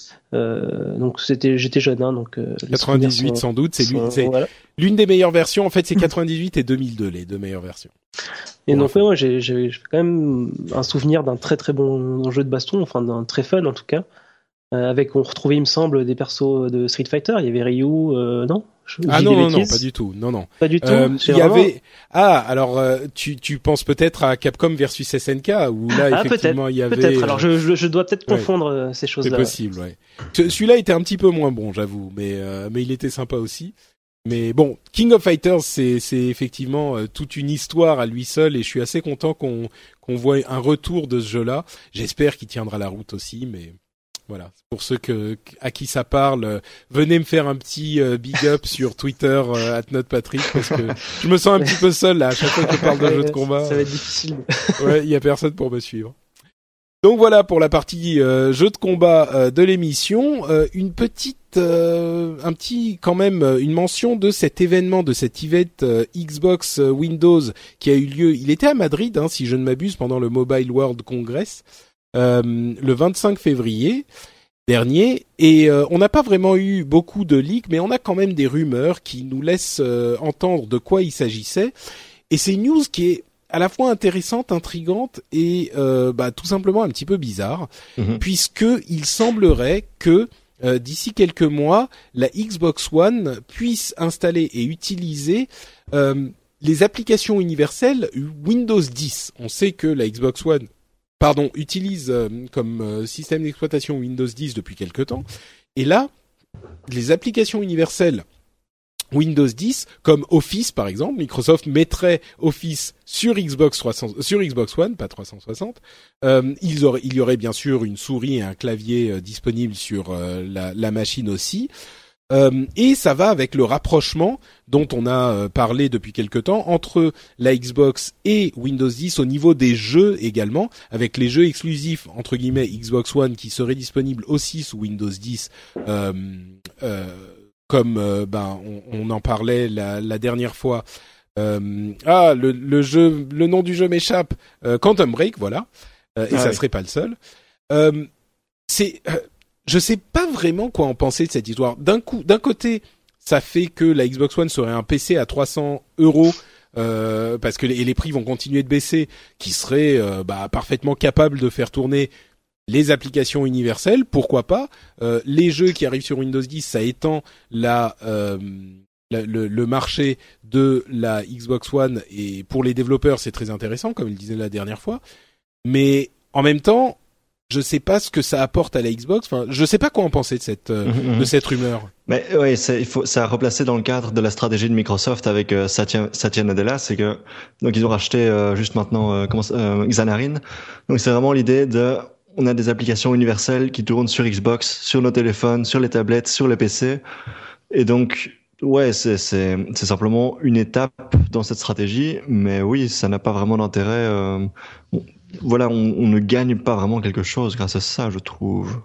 D: Euh, donc c'était, j'étais jeune, hein, donc. Euh,
B: quatre-vingt-dix-huit sont, sans doute, c'est,
D: sont,
B: l'une, c'est
D: voilà.
B: l'une des meilleures versions. En fait, c'est quatre-vingt-dix-huit et deux mille deux les deux meilleures versions.
D: Et donc ouais, ouais j'ai, j'ai, j'ai quand même un souvenir d'un très très bon jeu de baston, enfin d'un très fun en tout cas. Euh, avec on retrouvait, il me semble, des persos de Street Fighter. Il y avait Ryu, euh, non je,
B: Ah non non non, pas du tout, non non.
D: Pas du tout.
B: Euh, il y
D: vraiment...
B: avait ah alors euh, tu tu penses peut-être à Capcom versus S N K où là
D: ah,
B: effectivement
D: peut-être,
B: il y avait.
D: Peut-être. Alors je je, je dois peut-être confondre
B: ouais.
D: ces choses-là.
B: C'est possible, ouais. Celui-là était un petit peu moins bon, j'avoue, mais euh, mais il était sympa aussi. Mais bon, King of Fighters, c'est c'est effectivement euh, toute une histoire à lui seul et je suis assez content qu'on qu'on voit un retour de ce jeu-là. J'espère qu'il tiendra la route aussi, mais voilà. Pour ceux que à qui ça parle, euh, venez me faire un petit euh, big up sur Twitter euh, arobase notrepatrick parce que je me sens un petit peu seul là à chaque fois que je parle de jeu de combat.
D: Ça va être difficile.
B: Ouais, il y a personne pour me suivre. Donc voilà pour la partie euh, jeu de combat euh, de l'émission. Euh, une petite, euh, un petit quand même, une mention de cet événement, de cet event euh, Xbox euh, Windows qui a eu lieu. Il était à Madrid, hein, si je ne m'abuse, pendant le Mobile World Congress, euh, le vingt-cinq février dernier. Et euh, on n'a pas vraiment eu beaucoup de leaks, mais on a quand même des rumeurs qui nous laissent euh, entendre de quoi il s'agissait. Et c'est une news qui est à la fois intéressante, intrigante et euh, bah, tout simplement un petit peu bizarre, mmh. puisque il semblerait que euh, d'ici quelques mois, la Xbox One puisse installer et utiliser euh, les applications universelles Windows dix. On sait que la Xbox One, pardon, utilise euh, comme euh, système d'exploitation Windows dix depuis quelque temps, et là, les applications universelles Windows dix, comme Office par exemple, Microsoft mettrait Office sur Xbox trois cents, sur Xbox One, pas trois cent soixante. Euh, ils auraient, il y aurait bien sûr une souris et un clavier euh, disponibles sur euh, la, la machine aussi. Euh, et ça va avec le rapprochement dont on a euh, parlé depuis quelque temps entre la Xbox et Windows dix au niveau des jeux également, avec les jeux exclusifs entre guillemets Xbox One qui seraient disponibles aussi sous Windows dix. Euh, euh, Comme euh, ben on, on en parlait la, la dernière fois. Euh, ah le, le jeu, le nom du jeu m'échappe. Euh, Quantum Break, voilà. Euh, et ah ça oui. serait pas le seul. Euh, c'est, euh, je sais pas vraiment quoi en penser de cette histoire. D'un coup, d'un côté, ça fait que la Xbox One serait un P C à trois cents euros. Euh, parce que les, et les prix vont continuer de baisser, qui serait euh, bah, parfaitement capable de faire tourner les applications universelles, pourquoi pas. Euh, les jeux qui arrivent sur Windows dix, ça étend la, euh, la le, le marché de la Xbox One et pour les développeurs c'est très intéressant comme il disait la dernière fois. Mais en même temps, je sais pas ce que ça apporte à la Xbox. Enfin, je sais pas quoi en penser de cette euh, mm-hmm. de cette rumeur.
C: Mais oui, c'est, il faut, ça a replacé dans le cadre de la stratégie de Microsoft avec euh, Satya, Satya Nadella, c'est que donc ils ont racheté euh, juste maintenant euh, comment, euh, Xamarin. Donc c'est vraiment l'idée de on a des applications universelles qui tournent sur Xbox, sur nos téléphones, sur les tablettes, sur les P C. Et donc, ouais, c'est, c'est, c'est simplement une étape dans cette stratégie. Mais oui, ça n'a pas vraiment d'intérêt. Euh, on, voilà, on, on ne gagne pas vraiment quelque chose grâce à ça, je trouve.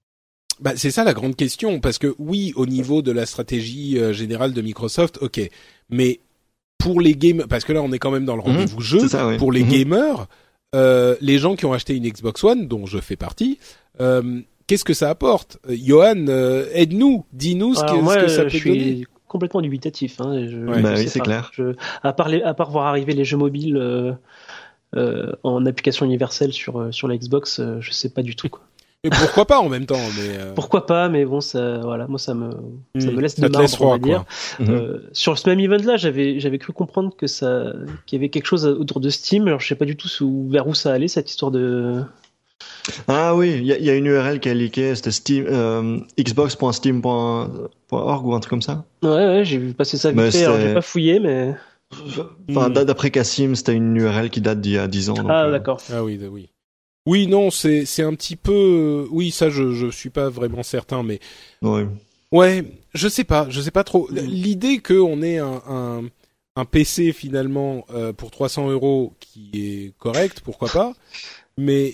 B: Bah, c'est ça la grande question. Parce que oui, au niveau de la stratégie euh, générale de Microsoft, ok. Mais pour les gamers, parce que là, on est quand même dans le rendez-vous mmh, jeu. Ça, oui. Pour les mmh. gamers... Euh, les gens qui ont acheté une Xbox One, dont je fais partie, euh, qu'est-ce que ça apporte? Euh, Johan, euh, aide-nous, dis-nous ce,
D: Alors,
B: que,
D: moi,
B: ce que ça
D: je
B: peut
D: suis
B: donner.
D: complètement dubitatif. Hein, je,
B: Ouais.
D: je
C: Bah
D: sais
C: oui, c'est
D: pas.
C: clair.
D: Je, à part les, à part voir arriver les jeux mobiles euh, euh, en application universelle sur sur la Xbox, euh, je sais pas du tout. Quoi.
B: Et pourquoi pas en même temps, mais euh...
D: Pourquoi pas, mais bon, ça, voilà, moi ça me,
B: mmh,
D: ça me laisse
B: ça
D: de
B: te
D: marbre,
B: laisse froid,
D: on va dire.
C: Mmh.
D: Euh, sur ce même event-là, j'avais, j'avais cru comprendre que ça, qu'il y avait quelque chose autour de Steam. Alors, je sais pas du tout où, vers où ça allait cette histoire de.
C: Ah oui, il y, y a une U R L qui a leaké, c'était Steam, euh, xbox point steam point org ou un truc comme ça.
D: Ouais, ouais, j'ai vu passer ça vite
C: Mais
D: fait. Alors,
C: c'est-
D: j'ai pas fouillé, mais.
C: Enfin,
B: Mm.
C: d'après Cassim, c'était une U R L qui date d'il y a dix ans. donc,
D: Ah,
C: euh,
D: d'accord.
B: ah oui, oui. Oui, non, c'est c'est un petit peu, oui, ça, je je suis pas vraiment certain, mais
C: ouais.
B: ouais, je sais pas, je sais pas trop. L'idée que on ait un un, un P C finalement euh, pour trois cents euros qui est correct, pourquoi pas, mais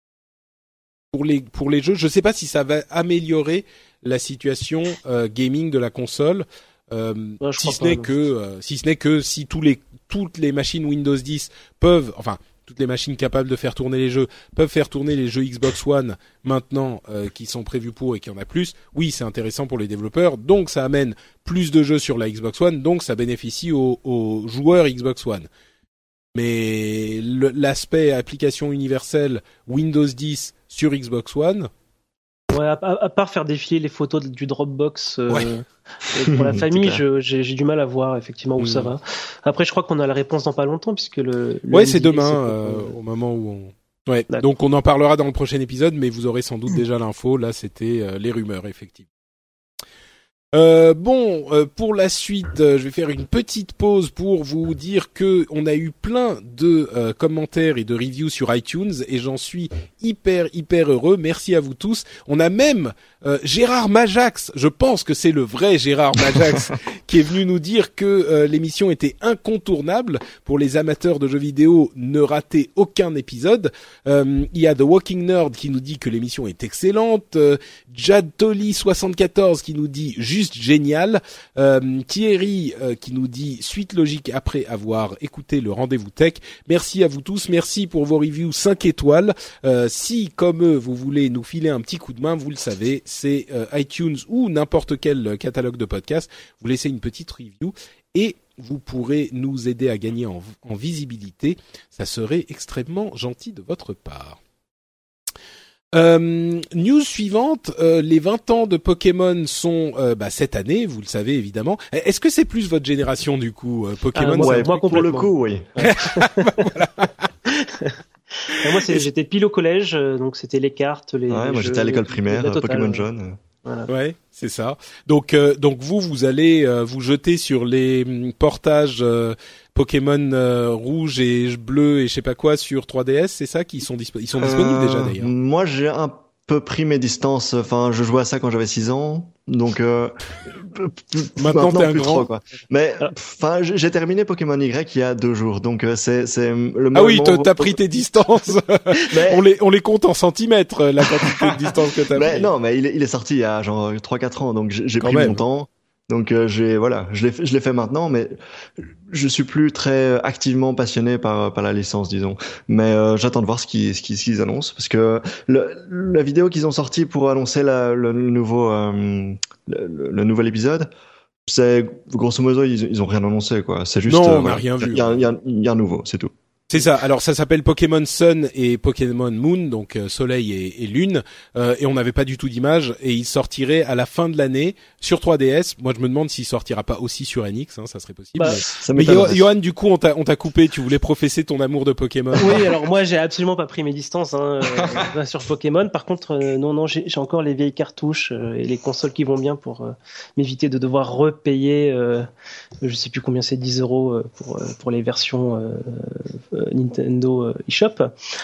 B: pour les pour les jeux, je sais pas si ça va améliorer la situation euh, gaming de la console. Euh,
D: Ouais, je
B: si
D: crois
B: ce
D: pas,
B: n'est
D: non.
B: que euh, si ce n'est que si tous les toutes les machines Windows dix peuvent, enfin toutes les machines capables de faire tourner les jeux peuvent faire tourner les jeux Xbox One maintenant euh, qui sont prévus pour et qu'il y en a plus. Oui, c'est intéressant pour les développeurs, donc ça amène plus de jeux sur la Xbox One, donc ça bénéficie aux, aux joueurs Xbox One. Mais le, l'aspect application universelle Windows dix sur Xbox One,
D: Ouais, à, à- à part faire défiler les photos du Dropbox euh,
B: Ouais.
D: euh, pour la
C: C'est
D: famille,
C: clair.
D: je, j'ai, j'ai du mal à voir effectivement où
B: Mm.
D: ça va. Après, je crois qu'on a la réponse dans pas longtemps puisque le. le
B: ouais, c'est
D: N D A,
B: demain
D: c'est
B: euh,
D: pour, euh,
B: au moment où on. Ouais.
D: D'accord.
B: Donc on en parlera dans le prochain épisode, mais vous aurez sans doute déjà l'info. Là, c'était euh, les rumeurs, effectivement. Euh, bon, euh, pour la suite, euh, je vais faire une petite pause pour vous dire que on a eu plein de euh, commentaires et de reviews sur iTunes et j'en suis hyper hyper heureux. Merci à vous tous. On a même euh, Gérard Majax, je pense que c'est le vrai Gérard Majax, qui est venu nous dire que euh, l'émission était incontournable pour les amateurs de jeux vidéo. Ne ratez aucun épisode. Euh, il y a The Walking Nerd qui nous dit que l'émission est excellente. Euh, Jad Tolly soixante-quatorze qui nous dit juste génial. Euh, Thierry euh, qui nous dit suite logique après avoir écouté le rendez-vous tech. Merci à vous tous. Merci pour vos reviews cinq étoiles. Euh, si comme eux vous voulez nous filer un petit coup de main, vous le savez, c'est euh, iTunes ou n'importe quel catalogue de podcasts. Vous laissez une petite review et vous pourrez nous aider à gagner en, en visibilité. Ça serait extrêmement gentil de votre part. Euh, news suivante, euh, les vingt ans de Pokémon sont euh, bah, cette année, vous le savez évidemment. Est-ce que c'est plus votre génération du coup euh, Pokémon?
D: Ah, moi,
B: ça-
C: Ouais,
D: moi,
C: pour le
D: complètement.
C: coup, oui.
D: Et moi, c'est, j'étais pile au collège, euh, donc c'était les cartes, les.
C: Ouais,
D: les
C: moi
D: jeux,
C: j'étais à l'école primaire,
D: la
C: euh,
D: totale,
C: Pokémon
D: euh,
C: jaune.
D: Voilà.
B: Ouais, c'est ça. Donc, euh, donc vous, vous allez euh, vous jeter sur les hum, portages euh, Pokémon euh, rouge et bleu et je sais pas quoi sur trois D S, c'est ça qui sont dispo- ils sont disponibles
C: Euh,
B: déjà d'ailleurs.
C: Moi j'ai un peu pris mes distances. Enfin, je jouais à ça quand j'avais six ans, donc euh,
B: Maintenant, t'es un
C: plus
B: grand.
C: trop, quoi. Mais
D: Ah.
C: enfin, j'ai j'ai terminé Pokémon Y il y a deux jours, donc euh, c'est c'est le
B: Ah oui,
C: moment
B: t'as
C: où-
B: t'as pris tes distances.
C: Mais-
B: on les on les compte en centimètres la quantité de distance que t'as
C: Mais
B: pris.
C: non, mais il est, il est sorti il y a genre trois quatre ans, donc j'ai j'ai
B: Quand
C: pris
B: même.
C: mon temps. Donc euh, j'ai voilà, je l'ai fait- je l'ai fait maintenant, mais je suis plus très activement passionné par par la licence, disons. Mais euh, j'attends de voir ce qu'ils ce qu'ils ce qu'ils annoncent, parce que le, la vidéo qu'ils ont sortie pour annoncer la, le nouveau euh, le, le nouvel épisode, c'est grosso modo ils ils ont rien annoncé quoi. C'est juste
B: Non,
C: euh,
B: on n'a
C: voilà.
B: rien vu.
C: Il y a, il y a, il y a un nouveau, c'est tout.
B: C'est ça. Alors ça s'appelle Pokémon Sun et Pokémon Moon, donc euh, Soleil et, et Lune, euh, et on n'avait pas du tout d'image. Et il sortirait à la fin de l'année sur trois D S. Moi, je me demande s'il sortira pas aussi sur N X, hein, ça serait possible.
D: Bah,
B: mais
C: Ça
B: mais Yo-
C: m'étonnerait.
B: Johan, du coup, on t'a on t'a coupé. Tu voulais professer ton amour de Pokémon.
D: Oui, alors moi j'ai absolument pas pris mes distances hein, euh, sur Pokémon. Par contre, euh, non, non, j'ai, j'ai encore les vieilles cartouches euh, et les consoles qui vont bien pour euh, m'éviter de devoir repayer, euh, je sais plus combien c'est, dix euros euh, pour euh, pour les versions euh, euh, Nintendo euh, eShop.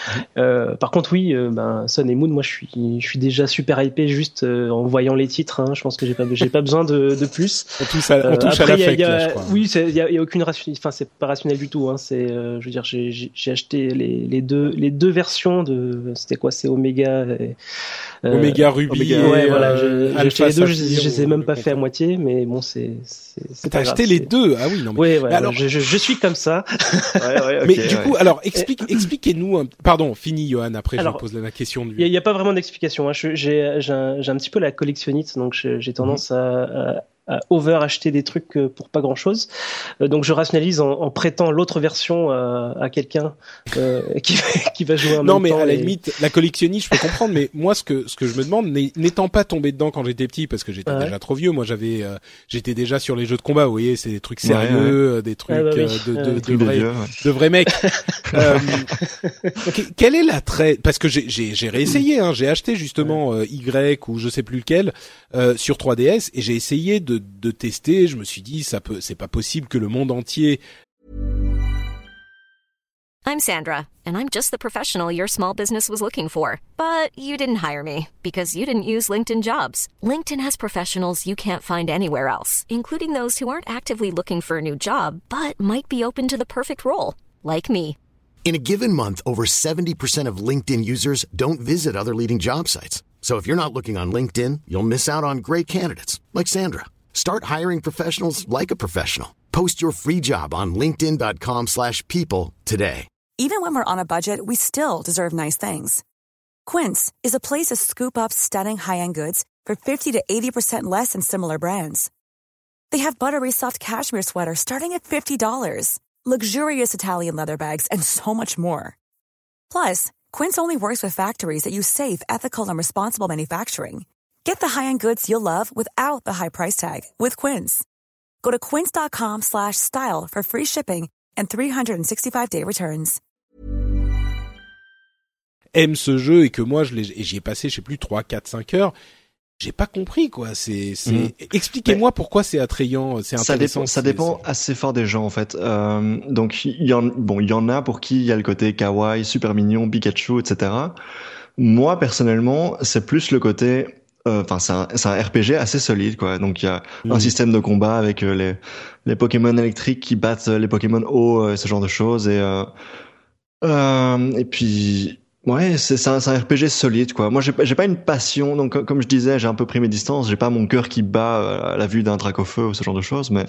D: Euh, par contre, oui, euh, ben Sun et Moon, moi je suis je suis déjà super hypé juste euh, en voyant les titres. Hein, je pense que j'ai pas j'ai pas besoin de, de plus.
B: On touche à, on
D: Euh,
B: touche
D: après,
B: à la
D: il y a-
B: fête,
D: il y a-
B: là, je crois.
D: Oui, il y a, y a aucune ration... enfin c'est pas rationnel du tout. Hein. C'est, euh, je veux dire, j'ai, j'ai j'ai acheté les, les deux les deux versions de, c'était quoi, c'est Omega. Et, euh,
B: Omega Ruby.
C: Omega,
B: et,
D: ouais, voilà,
B: euh,
D: j'ai, j'ai
B: Alpha
D: acheté les deux. Je,
B: Saphir
D: je les ai
B: ou-
D: même pas fait à moitié, mais bon, c'est c'est, c'est
B: T'as
D: pas
B: acheté
D: grave,
B: les
D: c'est-
B: deux. Ah oui, non mais.
D: Ouais, ouais.
B: Mais alors-
D: je, je, je suis comme ça.
C: Ouais, ouais, ok,
B: mais du
C: ouais.
B: coup,
C: ouais.
B: alors explique, expliquez-nous. Un... Pardon, fini, Johan. Après, alors, je pose la question.
D: Il n'y a, a pas vraiment d'explication. Hein. Je, j'ai, j'ai, un, j'ai un petit peu la collectionnite, donc j'ai, j'ai tendance mmh. à, à à over acheter des trucs pour pas grand chose. Euh, donc je rationalise en, en prêtant l'autre version à, à quelqu'un euh, qui, qui va jouer en
B: non,
D: même temps.
B: Non mais à la
D: et...
B: limite, la collectionniste, je peux comprendre, mais moi ce que ce que je me demande, n'étant pas tombé dedans quand j'étais petit, parce que j'étais ouais. déjà trop vieux, moi j'avais, euh, j'étais déjà sur les jeux de combat. Vous voyez, c'est des trucs sérieux, ouais, ouais. des trucs ah, bah oui. euh, de, de, de, de, vrais, de, ouais. de vrais mecs. euh, quel est l'attrait? Parce que j'ai j'ai, j'ai réessayé, hein, j'ai acheté justement euh, Y ou je sais plus lequel euh, sur trois D S et j'ai essayé de de tester. Je me suis dit, ça peut, c'est pas possible que le monde entier.
E: I'm Sandra, and I'm just the professional your small business was looking for. But you didn't hire me because you didn't use LinkedIn Jobs. LinkedIn has professionals you can't find anywhere else, including those who aren't actively looking for a new job, but might be open to the perfect role, like me.
A: In a given month, over seventy percent of LinkedIn users don't visit other leading job sites. So if you're not looking on LinkedIn, you'll miss out on great candidates, like Sandra. Start hiring professionals like a professional. Post your free job on linkedin.com slash people today.
F: Even when we're on a budget, we still deserve nice things. Quince is a place to scoop up stunning high-end goods for fifty to eighty percent less than similar brands. They have buttery soft cashmere sweaters starting at fifty dollars, luxurious Italian leather bags, and so much more. Plus, Quince only works with factories that use safe, ethical, and responsible manufacturing. Get the high-end goods you'll love without the high price tag with Quince. Go to quince.com slash style for free shipping and three sixty-five day returns.
B: Aime ce jeu et que moi, je l'ai, et j'y ai passé, je sais plus, trois, quatre, cinq heures. J'ai pas compris, quoi. C'est, c'est, mmh. expliquez-moi mais pourquoi c'est attrayant, c'est intéressant.
C: Ça dépend, ça dépend assez fort des gens, en fait. Euh, donc, il y en, bon, il y en a pour qui il y a le côté kawaii, super mignon, Pikachu, et cetera. Moi, personnellement, c'est plus le côté, enfin, euh, c'est un, c'est un R P G assez solide, quoi. Donc, il y a mmh. un système de combat avec euh, les, les Pokémon électriques qui battent les Pokémon eau, euh, ce genre de choses. Et, euh, euh, et puis, ouais, c'est, c'est, un, c'est un R P G solide, quoi. Moi, j'ai, j'ai pas une passion, donc comme je disais, j'ai un peu pris mes distances. J'ai pas mon cœur qui bat à la vue d'un Dracofeu ou ce genre de choses, mais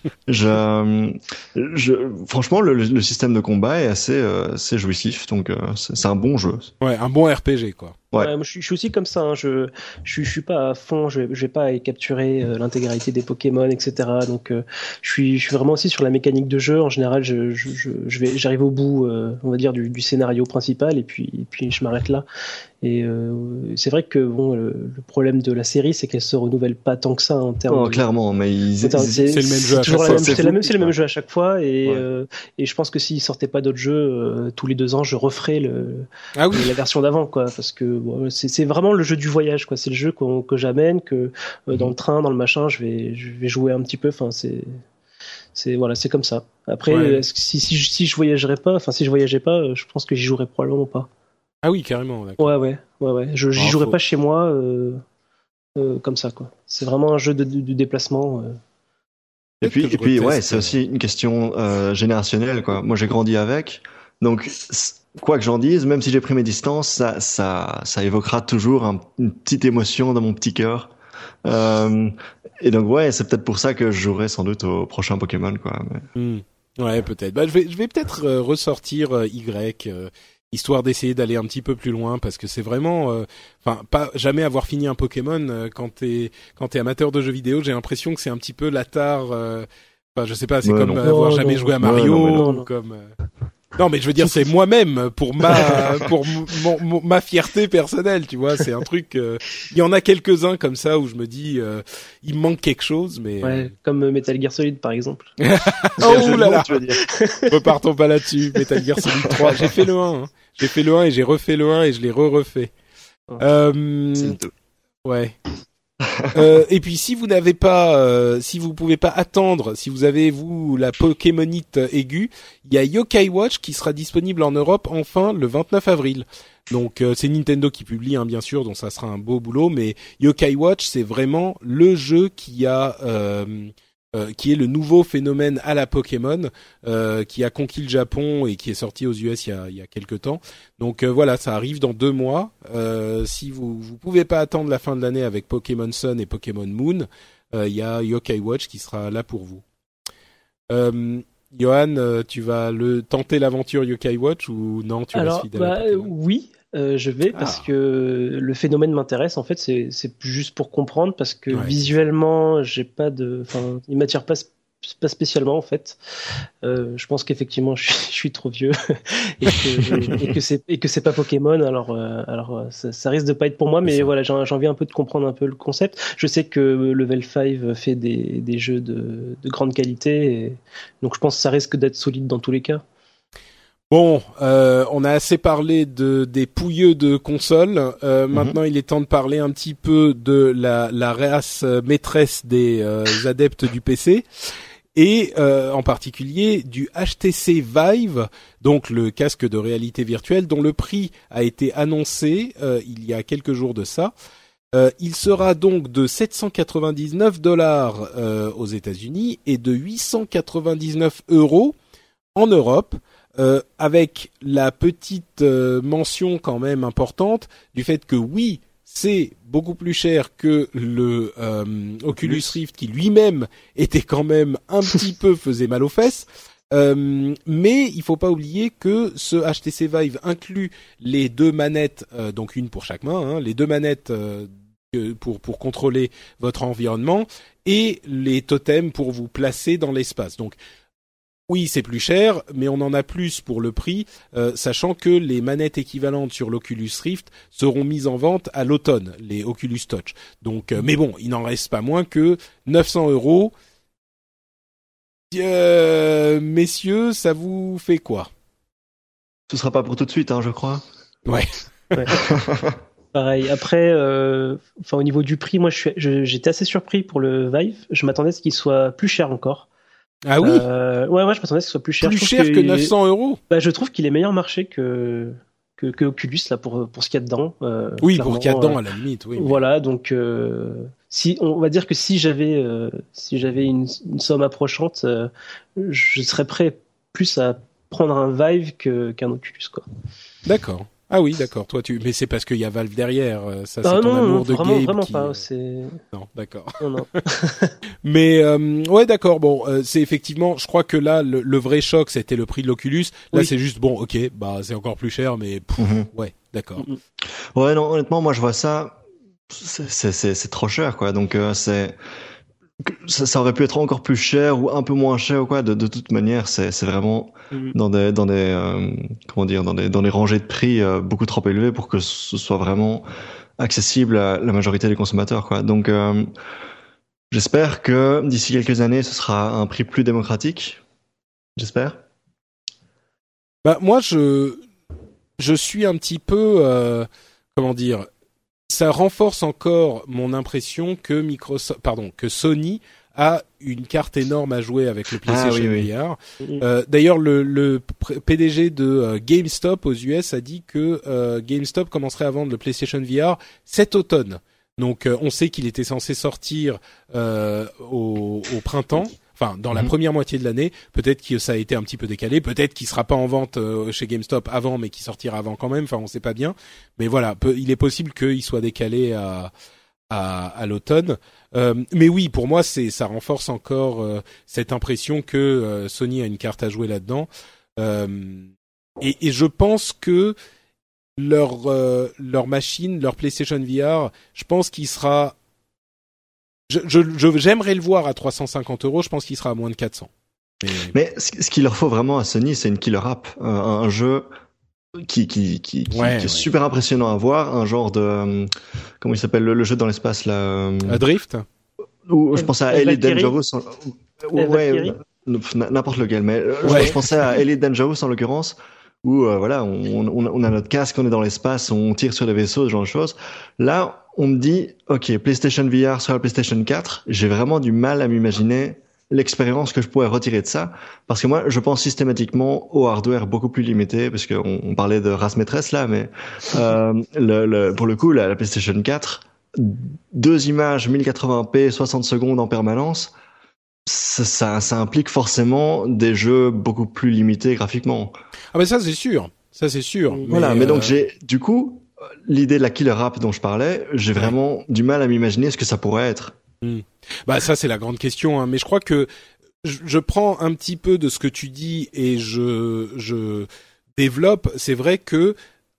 C: je, je, franchement, le, le système de combat est assez, euh, assez jouissif, donc euh, c'est, c'est un bon jeu.
B: Ouais, un bon R P G, quoi.
D: Ouais, ouais moi, je, suis, je suis aussi comme ça. Hein. Je, je, je suis pas à fond. Je, je vais pas aller capturer euh, l'intégralité des Pokémon, et cetera. Donc, euh, je suis, je suis vraiment aussi sur la mécanique de jeu. En général, je, je, je, je vais, j'arrive au bout, euh, on va dire, du, du scénario principal, et puis, et puis je m'arrête là. Et euh, c'est vrai que bon, le, le problème de la série, c'est qu'elle se renouvelle pas tant que ça en termes.
C: Oh,
D: de...
C: clairement, mais ils...
D: c'est,
B: c'est, c'est le même jeu à chaque fois.
D: Même,
B: c'est,
D: c'est, même, c'est le même jeu à chaque fois, et
C: ouais.
D: euh, et je pense que s'ils sortaient pas d'autres jeux euh, tous les deux ans, je referais le
B: ah oui.
D: la version d'avant, quoi, parce que bon, c'est, c'est vraiment le jeu du voyage, quoi. C'est le jeu qu'on, que j'amène, que euh, mm-hmm. dans le train, dans le machin, je vais je vais jouer un petit peu. Enfin, c'est c'est voilà, c'est comme ça. Après, ouais. est-ce que si si je, si je voyagerais pas, enfin si je voyageais pas, je pense que j'y jouerais probablement pas.
B: Ah oui, carrément. D'accord.
D: Ouais, ouais, ouais, ouais. Je, j'y ah, jouerais faut... pas chez moi euh, euh, comme ça, quoi. C'est vraiment un jeu de, de, de déplacement. Euh.
C: Et puis, et puis, ouais, c'est aussi une question euh, générationnelle, quoi. Moi, j'ai grandi avec, donc quoi que j'en dise, même si j'ai pris mes distances, ça, ça, ça évoquera toujours un, une petite émotion dans mon petit cœur. Euh, et donc, ouais, c'est peut-être pour ça que je jouerai sans doute au prochain Pokémon, quoi. Mais...
B: Mm. Ouais, peut-être. Bah, je vais, je vais peut-être euh, ressortir euh, Y. Euh... histoire d'essayer d'aller un petit peu plus loin, parce que c'est vraiment, enfin, euh, pas jamais avoir fini un Pokémon euh, quand t'es quand t'es amateur de jeux vidéo. J'ai l'impression que c'est un petit peu l'atard. Enfin, euh, je sais pas, c'est ouais, comme non. avoir non, jamais non. joué à Mario, ouais, non, ou comme. Euh... Non, mais je veux dire, c'est moi-même pour ma pour mon, mon, ma fierté personnelle, tu vois. C'est un truc. Euh... Il y en a quelques-uns comme ça où je me dis, euh, il me manque quelque chose, mais.
D: Ouais, euh... comme Metal Gear Solid par exemple.
B: Oh là là. Repartons pas là-dessus. Metal Gear Solid trois. J'ai fait le un. Hein. J'ai fait le un et j'ai refait le un et je l'ai re-refait.
C: Oh. Euh... C'est le deux.
B: Ouais. euh, et puis si vous n'avez pas, euh, si vous pouvez pas attendre, si vous avez vous la Pokémonite aiguë, il y a Yokai Watch qui sera disponible en Europe enfin le vingt-neuf avril. Donc euh, c'est Nintendo qui publie, hein, bien sûr, donc ça sera un beau boulot. Mais Yokai Watch, c'est vraiment le jeu qui a euh, Euh, qui est le nouveau phénomène à la Pokémon, euh, qui a conquis le Japon et qui est sorti aux U S il y a, il y a quelques temps. Donc euh, voilà, ça arrive dans deux mois. Euh, si vous vous pouvez pas attendre la fin de l'année avec Pokémon Sun et Pokémon Moon, euh, il y a Yokai Watch qui sera là pour vous. Euh, Johan, euh, tu vas le tenter l'aventure Yokai Watch ou non, tu
D: Alors,
B: restes fidèle
D: bah,
B: à Pokémon?
D: oui, euh, je vais parce
B: Ah.
D: que le phénomène m'intéresse. En fait, c'est c'est juste pour comprendre parce que
B: Ouais.
D: visuellement, j'ai pas de, enfin, il m'attire pas sp- pas spécialement en fait. Euh, je pense qu'effectivement, je suis, je suis trop vieux et que et que c'est et que c'est pas Pokémon. Alors euh, alors euh, ça, ça risque de pas être pour moi,
B: C'est
D: mais
B: ça.
D: voilà, j'ai j'ai envie un peu de comprendre un peu le concept. Je sais que Level cinq fait des des jeux de de grande qualité, et donc je pense que ça risque d'être solide dans tous les cas.
B: Bon, euh, on a assez parlé de des pouilleux de consoles. Euh,
C: Mhm.
B: Maintenant, il est temps de parler un petit peu de la, la race euh, maîtresse des euh, adeptes du P C et euh, en particulier du H T C Vive, donc le casque de réalité virtuelle dont le prix a été annoncé euh, il y a quelques jours de ça. Euh, il sera donc de sept cent quatre-vingt-dix-neuf dollars euh, aux États-Unis et de huit cent quatre-vingt-dix-neuf euros en Europe. Euh, avec la petite euh, mention quand même importante du fait que oui, c'est beaucoup plus cher que le euh, Oculus Rift qui lui-même était quand même un petit peu faisait mal aux fesses. Euh, mais il faut pas oublier que ce H T C Vive inclut les deux manettes, euh, donc une pour chaque main, hein, les deux manettes euh, pour pour contrôler votre environnement et les totems pour vous placer dans l'espace. Donc oui, c'est plus cher, mais on en a plus pour le prix, euh, sachant que les manettes équivalentes sur l'Oculus Rift seront mises en vente à l'automne, les Oculus Touch. Donc, euh, mais bon, il n'en reste pas moins que neuf cents euros. Euh, messieurs, ça vous fait quoi?
C: Ce sera pas pour tout de suite, hein, je crois.
B: Ouais.
D: Ouais. Pareil. Après, euh, enfin au niveau du prix, moi je suis, je- j'étais assez surpris pour le Vive. Je m'attendais à ce qu'il soit plus cher encore.
B: Ah oui,
D: Euh, ouais, ouais, je m'attendais à ce qu'il soit plus cher.
B: plus
D: Je trouve
B: cher que neuf cents euros.
D: Bah, je trouve qu'il est meilleur marché que que, que Oculus là pour pour ce qu'il y a dedans. Euh,
B: Oui,
D: clairement,
B: pour qu'il y a dedans
D: euh,
B: à la limite, oui. mais-
D: Voilà, donc euh, si on va dire que si j'avais euh, si j'avais une, une somme approchante, euh, je serais prêt plus à prendre un Vive que qu'un Oculus quoi.
B: D'accord. Ah oui, d'accord. Toi, tu, mais c'est parce qu'il y a Valve derrière. euh, Ça,
D: Ah
B: c'est ton
D: non,
B: amour
D: non,
B: de
D: vraiment
B: Gabe
D: vraiment
B: qui.
D: pas.
B: euh,
D: C'est
B: Non, d'accord.
D: non non.
B: Mais euh, ouais, d'accord. Bon, euh, c'est effectivement. Je crois que là, le, le vrai choc, c'était le prix de l'Oculus. Là,
D: Oui.
B: c'est juste bon. Ok, bah c'est encore plus cher, mais pff,
C: Mhm.
B: ouais, d'accord.
D: Mhm.
C: Ouais, non, honnêtement, moi je vois ça, c'est c'est c'est c'est trop cher, quoi. Donc euh, c'est ça, ça aurait pu être encore plus cher ou un peu moins cher ou quoi. De de toute manière, c'est c'est vraiment
D: Mhm.
C: dans des dans des euh, comment dire dans des dans des rangées de prix euh, beaucoup trop élevées pour que ce soit vraiment accessible à la majorité des consommateurs, quoi. Donc euh, j'espère que d'ici quelques années, ce sera un prix plus démocratique. J'espère.
B: Bah moi, je je suis un petit peu euh, comment dire. Ça renforce encore mon impression que Microsoft, pardon, que Sony a une carte énorme à jouer avec le PlayStation
C: Ah oui, oui.
B: V R.
D: Mhm.
B: Euh, D'ailleurs, le, le pr- P D G de euh, GameStop aux U S a dit que euh, GameStop commencerait à vendre le PlayStation V R cet automne. Donc, euh, on sait qu'il était censé sortir euh, au, au printemps, enfin dans la
C: Mhm.
B: première moitié de l'année. Peut-être que ça a été un petit peu décalé, peut-être qu'il sera pas en vente euh, chez GameStop avant, mais qu'il sortira avant quand même. Enfin, on sait pas bien. Mais voilà, peu, il est possible qu'il soit décalé à à, à l'automne. Euh, mais oui, pour moi, c'est ça renforce encore euh, cette impression que euh, Sony a une carte à jouer là-dedans. Euh, et, et je pense que leur euh, leur machine, leur PlayStation V R, je pense qu'il sera. Je, je, je- j'aimerais le voir à trois cent cinquante euros. Je pense qu'il sera à moins de quatre cents. Mais,
C: Mais ce ce qu'il leur faut vraiment à Sony, c'est une killer app, un, un jeu qui qui qui, qui,
B: Ouais,
C: qui est
B: ouais.
C: super impressionnant à voir, un genre de euh, comment il s'appelle le, le jeu dans l'espace là. euh,
B: euh, Drift.
C: Où je pensais à
D: El-
C: Elite
D: Valkyrie
C: Dangerous. en-
D: El
C: Ouais,
D: Valkyrie
C: euh, n- n'importe lequel, mais euh, je-
B: Ouais.
C: je pensais à Elite Dangerous en l'occurrence, où euh, voilà, on, on, on a notre casque, on est dans l'espace, on tire sur des vaisseaux, ce genre de choses. Là, on me dit, ok, PlayStation V R sur la PlayStation quatre, j'ai vraiment du mal à m'imaginer l'expérience que je pourrais retirer de ça, parce que moi, je pense systématiquement au hardware beaucoup plus limité, parce qu'on on parlait de race maîtresse là, mais euh, le, le, pour le coup, la, la PlayStation quatre, deux images mille quatre-vingts p, soixante secondes en permanence, ça, ça, ça implique forcément des jeux beaucoup plus limités graphiquement.
B: Ah mais ça c'est sûr, ça c'est sûr.
C: Voilà, mais,
B: euh,
C: donc j'ai, du coup, l'idée de la killer app dont je parlais, j'ai vraiment du mal à m'imaginer ce que ça pourrait être.
B: Bah ça c'est la grande question, hein. Mais je crois que je, je prends un petit peu de ce que tu dis et je, je développe. C'est vrai que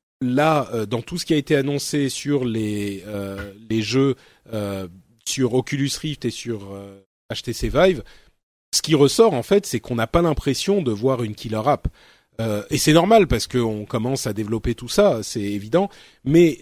B: là, euh, dans tout ce qui a été annoncé sur les, euh, les jeux euh, sur Oculus Rift et sur euh, H T C Vive, ce qui ressort en fait, c'est qu'on n'a pas l'impression de voir une killer app. Euh, et c'est normal parce qu'on commence à développer tout ça, c'est évident. Mais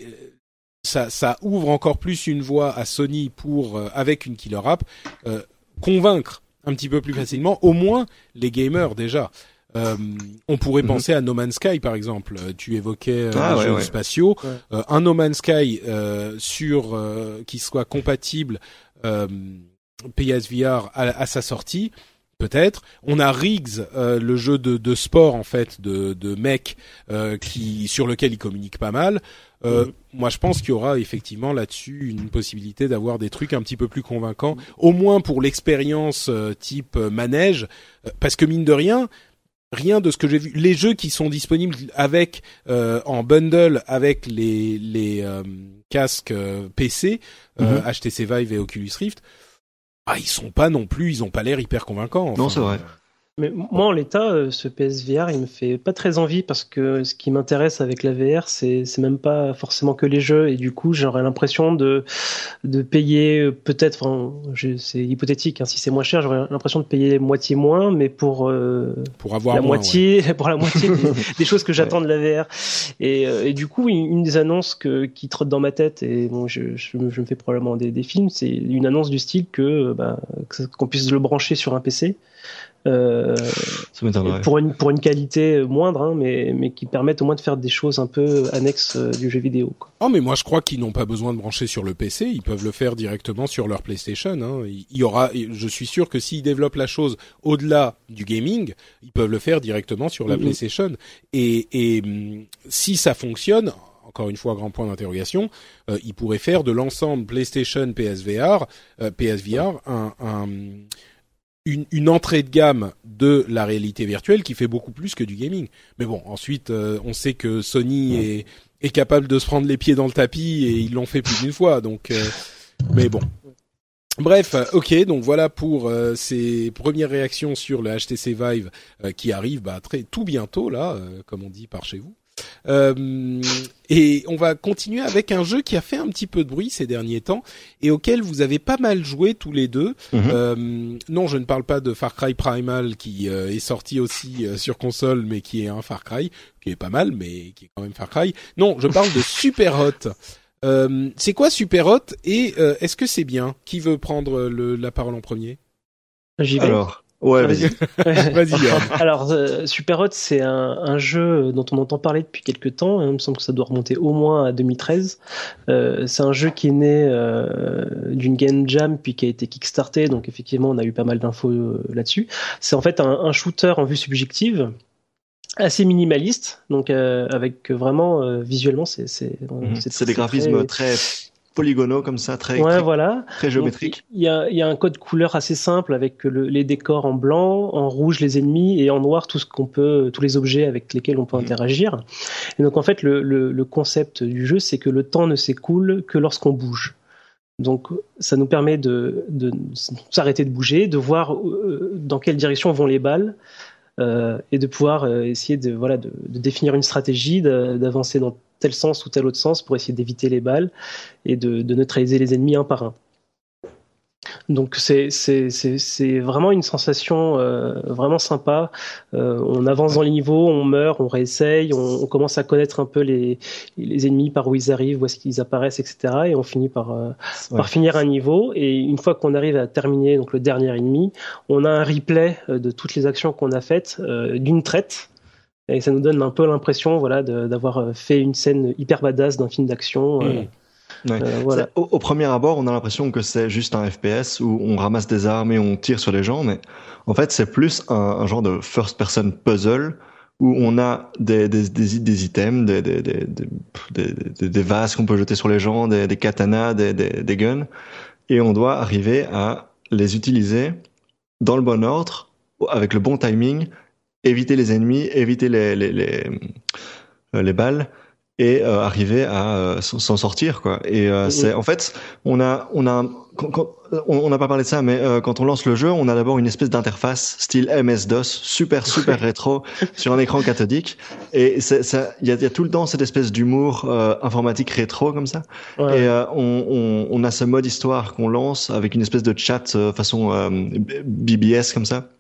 B: ça, ça ouvre encore plus une voie à Sony pour, euh, avec une killer app, euh, convaincre un petit peu plus facilement, au moins les gamers déjà. Euh, on pourrait mm-hmm. penser à No Man's Sky par exemple. Tu évoquais euh, ah, les ouais, jeux ouais. spatiaux. Ouais. Euh, un No Man's Sky euh, sur euh, qui soit compatible euh, P S V R à, à sa sortie. Peut-être. On a Riggs, euh, le jeu de, de sport en fait, de, de mec, euh, qui sur lequel il communique pas mal. Euh, mmh. Moi, je pense qu'il y aura effectivement là-dessus une possibilité d'avoir des trucs un petit peu plus convaincants, au moins pour l'expérience euh, type euh, manège, euh, parce que mine de rien, rien de ce que j'ai vu, les jeux qui sont disponibles avec euh, en bundle avec les les euh, casques euh, P C, euh, mmh. H T C Vive et Oculus Rift. Ah, ils sont pas non plus, ils ont pas l'air hyper convaincants. Enfin.
C: Non, c'est vrai.
D: Mais moi, en l'état, ce P S V R, il me fait pas très envie parce que ce qui m'intéresse avec la V R, c'est c'est même pas forcément que les jeux et du coup, j'aurais l'impression de de payer peut-être, enfin, je, c'est hypothétique, hein, si c'est moins cher, j'aurais l'impression de payer moitié moins, mais pour euh,
B: pour avoir
D: la
B: moins,
D: moitié,
B: ouais.
D: pour la moitié des, des choses que j'attends ouais. de la V R. Et, et du coup, une, une des annonces que qui trotte dans ma tête et bon, je je, je me fais probablement des, des films, c'est une annonce du style que bah qu'on puisse le brancher sur un P C. Euh, pour une pour une qualité moindre, hein, mais mais qui permettent au moins de faire des choses un peu annexes euh, du jeu vidéo, quoi.
B: Oh, mais moi je crois qu'ils n'ont pas besoin de brancher sur le P C, ils peuvent le faire directement sur leur PlayStation. Hein. Il y aura, je suis sûr que s'ils développent la chose au-delà du gaming, ils peuvent le faire directement sur la mm-hmm. PlayStation. Et et si ça fonctionne. Encore une fois, grand point d'interrogation. Euh, ils pourraient faire de l'ensemble PlayStation, P S V R, euh, P S V R, un, un, une, une entrée de gamme de la réalité virtuelle qui fait beaucoup plus que du gaming. Mais bon, ensuite, euh, on sait que Sony est, est capable de se prendre les pieds dans le tapis et ils l'ont fait plus d'une fois. Donc, euh, mais bon. Bref, ok, donc voilà pour euh, ces premières réactions sur le H T C Vive euh, qui arrive bah, très tout bientôt là, euh, comme on dit par chez vous. Euh, et on va continuer avec un jeu qui a fait un petit peu de bruit ces derniers temps et auquel vous avez pas mal joué tous les deux. Mm-hmm. Euh, non, je ne parle pas de Far Cry Primal qui euh, est sorti aussi euh, sur console, mais qui est un Far Cry qui est pas mal, mais qui est quand même Far Cry. Non, je parle de Superhot. Euh, c'est quoi Superhot et euh, est-ce que c'est bien? Qui veut prendre le, la parole en premier?
D: J'y vais.
C: Alors. Ouais, vas-y.
B: Vas-y.
D: Alors, euh, Superhot, c'est un, un jeu dont on entend parler depuis quelques temps. Hein, il me semble que ça doit remonter au moins à deux mille treize. Euh, c'est un jeu qui est né euh, d'une game jam puis qui a été kickstarté. Donc, effectivement, on a eu pas mal d'infos euh, là-dessus. C'est en fait un, un shooter en vue subjective, assez minimaliste. Donc, euh, avec vraiment euh, visuellement, c'est c'est
C: mmh.
D: c'est,
C: c'est, c'est des graphismes très, très polygonaux comme ça, très
D: ouais,
C: très,
D: voilà.
C: très géométriques.
D: Il y a, il y a un code couleur assez simple avec le, les décors en blanc, en rouge les ennemis et en noir tout ce qu'on peut, tous les objets avec lesquels on peut mmh. interagir. Et donc en fait le, le, le concept du jeu c'est que le temps ne s'écoule que lorsqu'on bouge. Donc ça nous permet de, de s'arrêter de bouger, de voir euh, dans quelle direction vont les balles. Euh, et de pouvoir euh, essayer de voilà de, de définir une stratégie, de, d'avancer dans tel sens ou tel autre sens pour essayer d'éviter les balles et de, de neutraliser les ennemis un par un. Donc c'est c'est c'est c'est vraiment une sensation euh, vraiment sympa. Euh, on avance dans les niveaux, on meurt, on réessaye, on, on commence à connaître un peu les les ennemis, par où ils arrivent, où est-ce qu'ils apparaissent, et cetera. Et on finit par euh, ouais. par finir un niveau. Et une fois qu'on arrive à terminer donc le dernier ennemi, on a un replay de toutes les actions qu'on a faites euh, d'une traite. Et ça nous donne un peu l'impression voilà de, d'avoir fait une scène hyper badass d'un film d'action. Euh,
C: mmh. Ouais.
D: Euh, voilà.
C: au, au premier abord, on a l'impression que c'est juste un F P S où on ramasse des armes et on tire sur les gens, mais en fait, c'est plus un, un genre de first-person puzzle où on a des, des, des, des items, des, des, des, des, des, des vases qu'on peut jeter sur les gens, des, des katanas, des, des, des guns, et on doit arriver à les utiliser dans le bon ordre, avec le bon timing, éviter les ennemis, éviter les, les, les, les balles, et euh, arriver à euh, s'en sortir quoi. Et euh, mmh. c'est en fait on a on a quand, quand, on n'a pas parlé de ça, mais euh, quand on lance le jeu, on a d'abord une espèce d'interface style M S DOS, super super rétro sur un écran cathodique. Et c'est ça, il y a, y a tout le temps cette espèce d'humour euh, informatique rétro comme ça. Ouais. Et euh, on, on, on a ce mode histoire qu'on lance avec une espèce de chat euh, façon euh, B B S comme ça.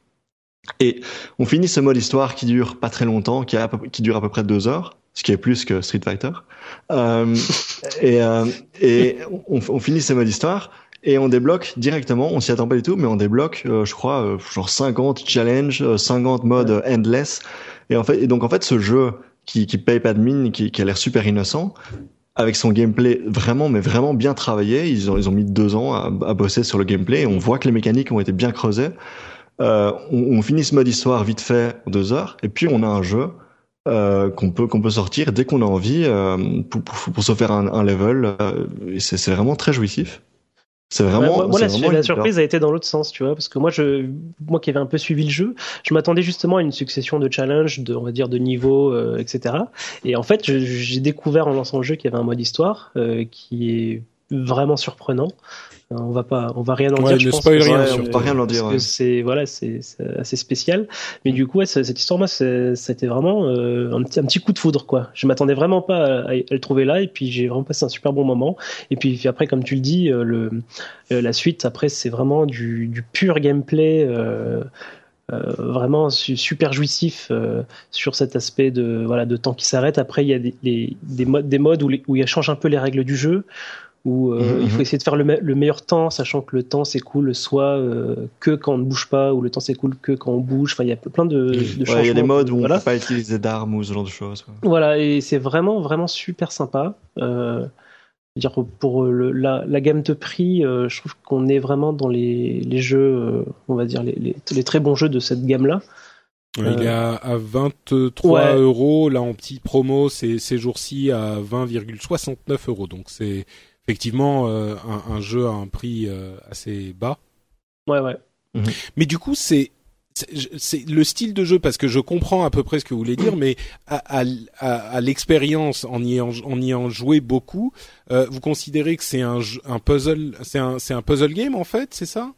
C: Et on finit ce mode histoire qui dure pas très longtemps, qui, a, qui dure à peu près deux heures, ce qui est plus que Street Fighter. Euh, et euh, et on, on finit ce mode histoire. Et on débloque directement, on s'y attend pas du tout, mais on débloque, euh, je crois, euh, genre cinquante challenges, euh, cinquante modes euh, endless. Et en fait, et donc en fait, ce jeu qui, qui paye pas de mine, qui, qui a l'air super innocent, avec son gameplay vraiment, mais vraiment bien travaillé. Ils ont, ils ont mis deux ans à, à bosser sur le gameplay. Et on voit que les mécaniques ont été bien creusées. Euh, on, on finit ce mode histoire vite fait en deux heures, et puis on a un jeu euh, qu'on peut qu'on peut sortir dès qu'on a envie euh, pour, pour, pour se faire un, un level. Euh, et c'est, c'est vraiment très jouissif. C'est vraiment.
D: Ouais, moi,
C: c'est
D: la,
C: vraiment
D: la surprise a été dans l'autre sens, tu vois, parce que moi, je, moi qui avais un peu suivi le jeu, je m'attendais justement à une succession de challenges, de, on va dire, de niveaux, euh, et cetera. Et en fait, je, j'ai découvert en lançant le jeu qu'il y avait un mode histoire euh, qui est vraiment surprenant. On va pas, on va rien en
B: ouais,
D: dire. Je
B: ne
D: pense,
B: spoil rien.
C: Ouais, on va rien en dire.
D: Parce
C: ouais.
D: que c'est, voilà, c'est, c'est assez spécial. Mais du coup, ouais, cette histoire, moi, c'est, c'était vraiment euh, un petit, un petit coup de foudre, quoi. Je m'attendais vraiment pas à, à le trouver là, et puis j'ai vraiment passé un super bon moment. Et puis, puis après, comme tu le dis, euh, le, euh, la suite, après, c'est vraiment du, du pur gameplay. Euh, Euh, vraiment su- super jouissif euh, sur cet aspect de voilà de temps qui s'arrête. Après il y a des, les, des modes des modes où, les, où il change un peu les règles du jeu, où euh, mm-hmm. il faut essayer de faire le, me- le meilleur temps, sachant que le temps s'écoule soit euh, que quand on ne bouge pas, ou le temps s'écoule que quand on bouge. Enfin il y a plein de, de
C: ouais,
D: changements.
C: Il y a des modes où
D: voilà.
C: on peut pas utiliser d'armes ou ce genre de choses. Ouais.
D: Voilà, et c'est vraiment vraiment super sympa. Euh, dire pour le, la, la gamme de prix, euh, je trouve qu'on est vraiment dans les, les jeux, euh, on va dire les, les, les très bons jeux de cette gamme-là.
B: Ouais, euh, il est à, à vingt-trois
D: ouais.
B: euros, là en petite promo, c'est ces jours-ci à vingt virgule soixante-neuf euros. Donc c'est effectivement euh, un, un jeu à un prix euh, assez bas.
D: Ouais, ouais.
B: Mmh. Mais du coup, c'est C'est, c'est le style de jeu, parce que je comprends à peu près ce que vous voulez dire, mais à, à, à, à l'expérience, en y ayant, en y ayant joué beaucoup, euh, vous considérez que c'est un, un puzzle, c'est un, c'est un puzzle game en fait, c'est ça?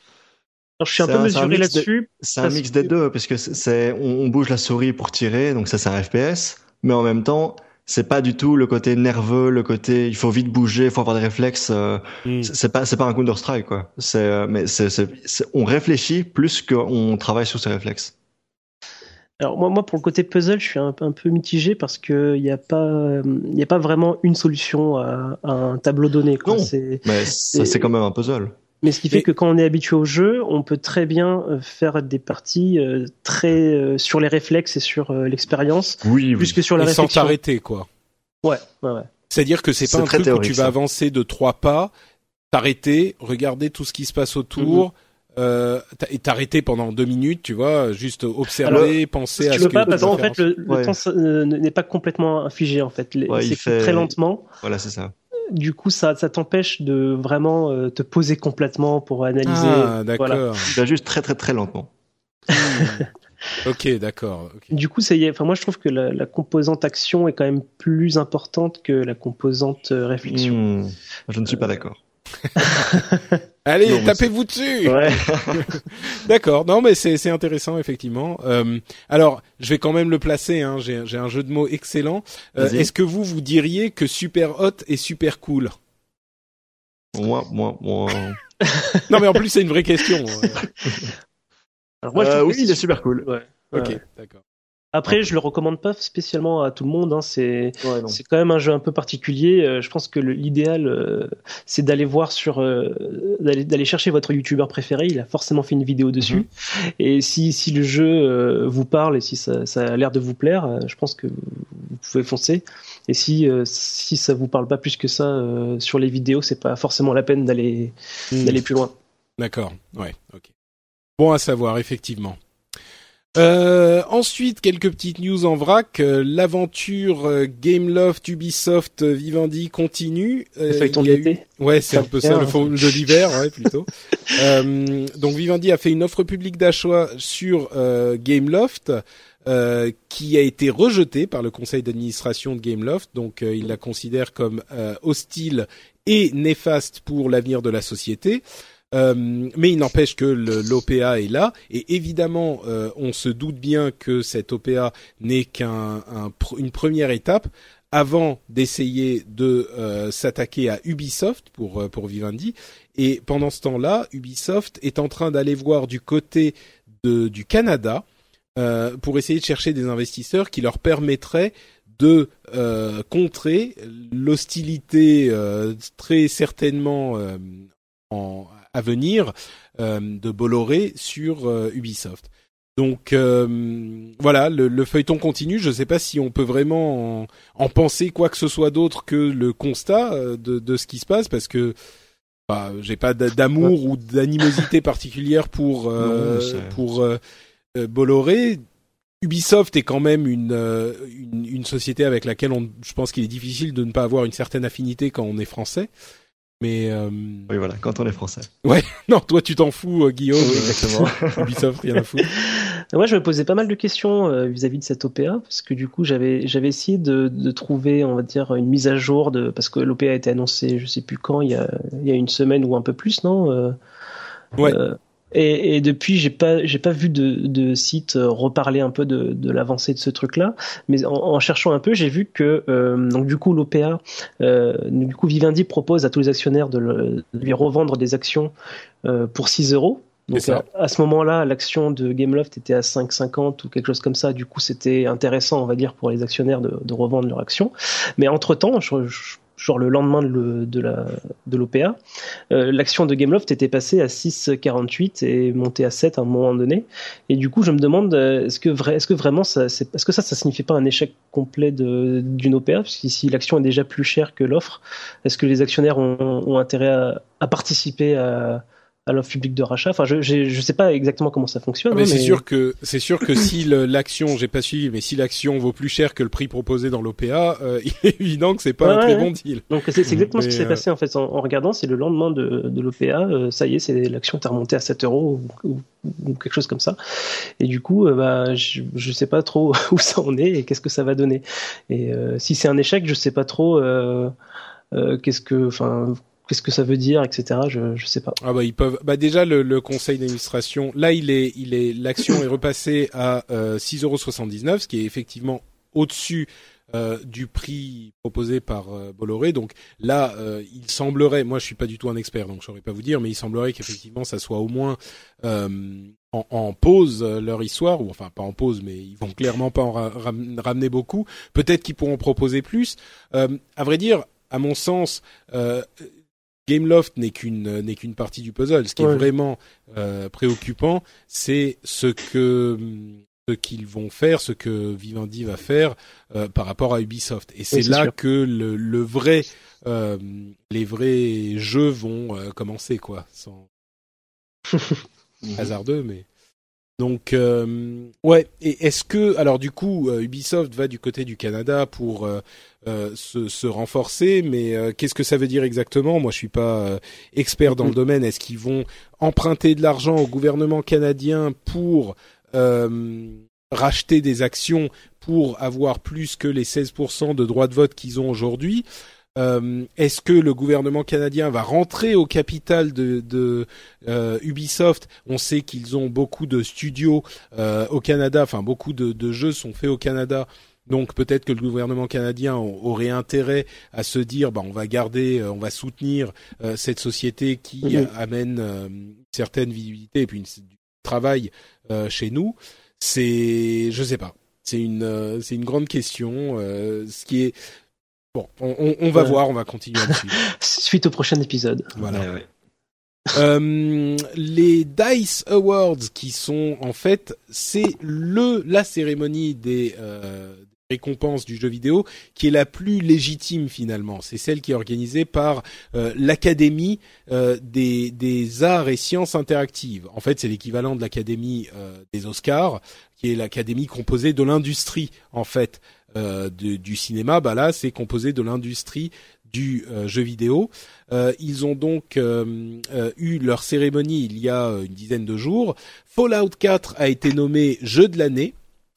D: Alors, je suis un
C: c'est
D: peu
C: un,
D: mesuré
C: c'est
D: là-dessus.
C: De, c'est un mix que... des deux, parce que c'est, c'est on, on bouge la souris pour tirer, donc ça c'est un F P S, mais en même temps, c'est pas du tout le côté nerveux, le côté il faut vite bouger, il faut avoir des réflexes. Euh, mm. c'est, c'est pas c'est pas un Counter Strike quoi. C'est euh, mais c'est, c'est, c'est on réfléchit plus qu'on travaille sur ses réflexes.
D: Alors moi moi pour le côté puzzle, je suis un, un peu mitigé parce que il y a pas il y a pas vraiment une solution à, à un tableau donné quoi.
C: Non.
D: C'est,
C: mais ça, c'est quand même un puzzle.
D: Mais ce qui fait
B: et...
D: que quand on est habitué au jeu, on peut très bien faire des parties euh, très euh, sur les réflexes et sur euh, l'expérience,
C: oui,
D: plus
C: oui.
D: que sur la
B: et
D: réflexion.
B: Sans t'arrêter, quoi.
D: Ouais, ouais, ouais.
B: C'est-à-dire que c'est, c'est pas un truc où tu vas ça. avancer de trois pas, t'arrêter, regarder tout ce qui se passe autour, mm-hmm. euh, et t'arrêter pendant deux minutes, tu vois, juste observer, Alors, penser à ce
D: que... Tu
B: que...
D: veux pas, parce qu'en fait, le, le
C: ouais.
D: temps euh, n'est pas complètement infligé, en fait. Les,
C: ouais,
D: c'est
C: fait...
D: très lentement.
C: Voilà, c'est ça.
D: Du coup, ça, ça t'empêche de vraiment euh, te poser complètement pour analyser.
B: Ah, d'accord.
C: Voilà. Il va juste très, très, très lentement.
B: Ok, d'accord. Okay.
D: Du coup, ça y est. Enfin, moi, je trouve que la, la composante action est quand même plus importante que la composante euh, réflexion.
C: Mmh, je ne suis pas euh... d'accord.
B: Allez, non, tapez-vous dessus.
C: Ouais.
B: D'accord. Non, mais c'est c'est intéressant effectivement. Euh, alors, je vais quand même le placer. Hein. J'ai j'ai un jeu de mots excellent. Euh, est-ce que vous vous diriez que Super Hot est super cool?
C: Moi, moi, moi.
B: Non, mais en plus c'est une vraie question.
D: Alors moi, je
C: euh,
D: trouve
C: oui,
D: que
C: il est super cool.
D: Ouais.
B: Ok,
D: ouais.
B: d'accord.
D: Après, je le recommande pas spécialement à tout le monde. Hein. C'est,
C: ouais,
D: c'est quand même un jeu un peu particulier. Euh, je pense que le, l'idéal, euh, c'est d'aller voir sur, euh, d'aller, d'aller chercher votre youtubeur préféré. Il a forcément fait une vidéo dessus. Mm-hmm. Et si, si le jeu euh, vous parle et si ça, ça a l'air de vous plaire, euh, je pense que vous pouvez foncer. Et si, euh, si ça vous parle pas plus que ça euh, sur les vidéos, c'est pas forcément la peine d'aller, mm. d'aller plus loin.
B: D'accord. Ouais. Ok. Bon à savoir, effectivement. Euh, ensuite, quelques petites news en vrac. Euh, l'aventure euh, Gameloft, Ubisoft, euh, Vivendi continue.
D: Euh, le feuilleton de l'été.
B: Eu... Ouais, c'est ça un peu ça, le fond de l'hiver, ouais, plutôt. euh, donc Vivendi a fait une offre publique d'achat sur euh, Gameloft. euh, qui a été rejeté par le conseil d'administration de Gameloft. Donc, euh, il la considère comme euh, hostile et néfaste pour l'avenir de la société. Euh, mais il n'empêche que le, l'O P A est là, et évidemment, euh, on se doute bien que cette O P A n'est qu'un un, une première étape avant d'essayer de euh, s'attaquer à Ubisoft pour pour Vivendi. Et pendant ce temps-là, Ubisoft est en train d'aller voir du côté de, du Canada euh, pour essayer de chercher des investisseurs qui leur permettraient de euh, contrer l'hostilité euh, très certainement euh, en à venir euh, de Bolloré sur euh, Ubisoft. Donc euh, voilà, le, le feuilleton continue. Je ne sais pas si on peut vraiment en, en penser quoi que ce soit d'autre que le constat euh, de, de ce qui se passe, parce que bah, j'ai pas d'amour ou d'animosité particulière pour euh, non, pour euh, Bolloré. Ubisoft est quand même une, euh, une une société avec laquelle on, je pense qu'il est difficile de ne pas avoir une certaine affinité quand on est français. Mais euh...
C: oui, voilà, quand on est français.
B: Ouais, non, toi tu t'en fous, euh, Guillaume.
C: Oui, exactement.
B: Ubisoft, rien à foutre.
D: Moi, je me posais pas mal de questions euh, vis-à-vis de cette O P A, parce que du coup, j'avais j'avais essayé de, de trouver, on va dire, une mise à jour de, parce que l'O P A a été annoncée, je sais plus quand, il y a il y a une semaine ou un peu plus, non euh,
B: Ouais.
D: Euh, Et, et depuis, j'ai pas, j'ai pas vu de, de site reparler un peu de, de l'avancée de ce truc-là. Mais en, en cherchant un peu, j'ai vu que euh, donc du coup l'O P A, euh, du coup Vivendi propose à tous les actionnaires de, le, de lui revendre des actions euh, pour six euros. Donc à, à ce moment-là, l'action de Gameloft était à cinq cinquante ou quelque chose comme ça. Du coup, c'était intéressant, on va dire, pour les actionnaires de, de revendre leur action. Mais entre-temps, je, je genre le lendemain de, le, de la de l'O P A, euh, l'action de Gameloft était passée à six quarante-huit et montée à sept à un moment donné. Et du coup, je me demande est-ce que vrai, est-ce que vraiment ça, c'est, est-ce que ça, ça signifie pas un échec complet de d'une O P A, parce que si l'action est déjà plus chère que l'offre, est-ce que les actionnaires ont, ont intérêt à, à participer à à l'offre publique de rachat? Enfin, je, je, je sais pas exactement comment ça fonctionne.
B: Ah mais,
D: hein,
B: c'est
D: mais...
B: sûr que c'est sûr que si le, l'action, j'ai pas suivi, mais si l'action vaut plus cher que le prix proposé dans l'O P A, euh, il est évident que c'est pas
D: ouais,
B: un très
D: ouais.
B: bon deal.
D: Donc c'est, c'est exactement
B: mais
D: ce qui s'est
B: euh...
D: passé en fait en, en regardant. C'est le lendemain de, de l'O P A, euh, ça y est, c'est l'action est remontée à sept euros ou, ou, ou quelque chose comme ça. Et du coup, euh, bah, je, je sais pas trop où ça en est et qu'est-ce que ça va donner. Et euh, si c'est un échec, je sais pas trop. Euh, euh, qu'est-ce que, enfin. Qu'est-ce que ça veut dire, et cetera. Je je sais pas.
B: Ah bah ils peuvent. Bah déjà le, le conseil d'administration, là il est il est l'action est repassée à euh, six euros soixante-dix-neuf, ce qui est effectivement au-dessus euh, du prix proposé par euh, Bolloré. Donc là euh, il semblerait, moi je suis pas du tout un expert donc je saurais pas vous dire, mais il semblerait qu'effectivement ça soit au moins euh, en, en pause euh, leur histoire, ou enfin pas en pause, mais ils vont clairement pas en ra- ramener beaucoup. Peut-être qu'ils pourront proposer plus. Euh, à vrai dire, à mon sens. Euh, Gameloft n'est qu'une n'est qu'une partie du puzzle. Ce qui ouais. est vraiment euh, préoccupant, c'est ce que ce qu'ils vont faire, ce que Vivendi va faire euh, par rapport à Ubisoft. Et c'est, oui, c'est là sûr. que le, le vrai euh, les vrais jeux vont euh, commencer, quoi, sans hasardeux, mais donc euh, ouais. Et est-ce que alors du coup euh, Ubisoft va du côté du Canada pour euh, euh, se, se renforcer, mais euh, qu'est-ce que ça veut dire exactement? Moi, je suis pas euh, expert dans le domaine. Est-ce qu'ils vont emprunter de l'argent au gouvernement canadien pour euh, racheter des actions pour avoir plus que les seize pour cent de droits de vote qu'ils ont aujourd'hui? Euh, est-ce que le gouvernement canadien va rentrer au capital de, de euh, Ubisoft? On sait qu'ils ont beaucoup de studios euh, au Canada, enfin beaucoup de, de jeux sont faits au Canada. Donc peut-être que le gouvernement canadien aurait intérêt à se dire, bah on va garder, on va soutenir euh, cette société qui mmh. amène euh, une certaine visibilité et puis une, du travail euh, chez nous. C'est, je sais pas, c'est une, euh, c'est une grande question. Euh, ce qui est Bon, on, on, on va ouais. voir, on va continuer là-dessus.
D: Suite au prochain épisode.
B: Voilà.
C: Ouais, ouais.
B: euh, les DICE Awards, qui sont en fait, c'est le la cérémonie des euh, récompenses du jeu vidéo qui est la plus légitime finalement. C'est celle qui est organisée par euh, l'Académie euh, des, des arts et sciences interactives. En fait, c'est l'équivalent de l'Académie euh, des Oscars, qui est l'Académie composée de l'industrie en fait. Euh, de, du cinéma, bah là c'est composé de l'industrie du euh, jeu vidéo. Euh, ils ont donc euh, euh, eu leur cérémonie il y a une dizaine de jours. Fallout quatre a été nommé jeu de l'année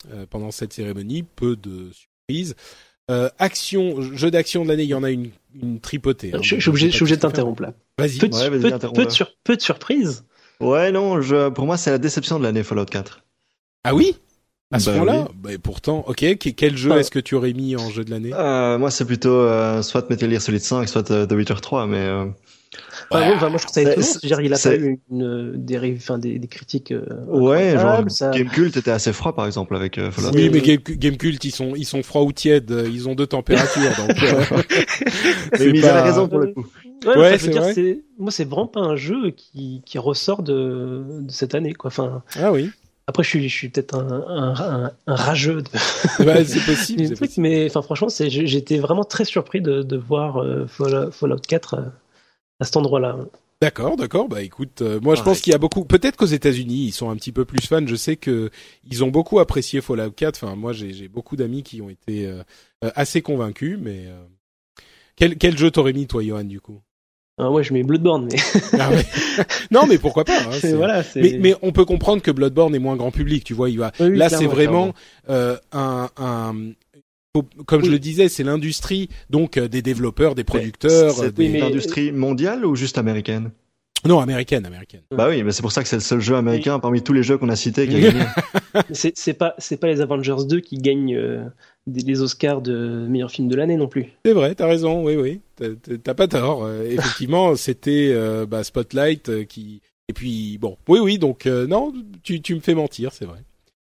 B: euh, pendant cette cérémonie, peu de surprises. Euh, action, jeu d'action de l'année, il y en a une, une tripotée. Hein,
D: je, je suis obligé, je suis obligé de t'interrompre là.
B: Vas-y.
D: Peu de,
C: ouais, vas-y,
D: peu, peu, de sur, peu de surprises.
C: Ouais, non, je, pour moi, c'est la déception de l'année Fallout quatre.
B: Ah oui? À ce
C: bah,
B: point-là?
C: Oui.
B: Bah, pourtant, ok. Quel jeu
D: ah.
B: est-ce que tu aurais mis en jeu de l'année?
C: euh, Moi, c'est plutôt euh, soit Metal Gear Solid cinq, soit euh, The Witcher trois, mais... Euh...
D: Enfin, bon, enfin, moi, je trouve ça étonnant.
C: C'est,
D: C'est-à-dire, il a
C: c'est...
D: pas eu une, des, enfin, des, des critiques. Euh,
C: ouais, genre
D: ça...
C: Gamecult était assez froid, par exemple, avec euh, Fallout.
B: Oui, mais Game, Gamecult, ils sont, ils sont froids ou tièdes. Ils ont deux températures, donc. Euh...
C: mais il pas... a raison pour le coup.
D: Ouais,
B: ouais,
D: enfin, je
B: c'est
D: veux dire,
B: vrai.
D: c'est, moi, c'est vraiment pas un jeu qui, qui ressort de, de cette année, quoi. Enfin.
B: Ah oui.
D: Après, je suis, je suis peut-être un, un, un, un rageux. De...
B: bah, c'est possible. c'est
D: truc,
B: possible.
D: mais enfin, franchement, c'est, j'étais vraiment très surpris de, de voir euh, Fallout, Fallout quatre euh, à cet endroit-là.
B: D'accord, d'accord. Bah écoute, euh, moi je
C: ah,
B: pense
C: ouais.
B: qu'il y a beaucoup. Peut-être qu'aux États-Unis, ils sont un petit peu plus fans. Je sais que ils ont beaucoup apprécié Fallout quatre. Enfin, moi j'ai, j'ai beaucoup d'amis qui ont été euh, assez convaincus. Mais euh... quel quel jeu t'aurais mis toi, Johan, du coup?
D: Ah ouais, je mets Bloodborne, mais.
B: ah ouais. Non, mais pourquoi pas hein, c'est...
D: Voilà, c'est...
B: Mais, mais on peut comprendre que Bloodborne est moins grand public. Tu vois, il va.
D: Oui, oui,
B: là,
D: clairement,
B: c'est vraiment euh, un un. Comme oui. je le disais, c'est l'industrie, donc euh, des développeurs, des producteurs.
C: C'est
B: des...
C: une mais... industrie mondiale ou juste américaine?
B: Non, américaine, américaine.
C: Bah oui, mais c'est pour ça que c'est le seul jeu américain oui. parmi tous les jeux qu'on a cités qui a gagné.
D: c'est, c'est pas, c'est pas les Avengers deux qui gagnent euh, des, les Oscars de meilleur film de l'année non plus.
B: C'est vrai, t'as raison, oui, oui, t'as, t'as pas tort. Euh, effectivement, c'était euh, bah, Spotlight euh, qui, et puis bon, oui, oui, donc euh, non, tu, tu me fais mentir, c'est vrai.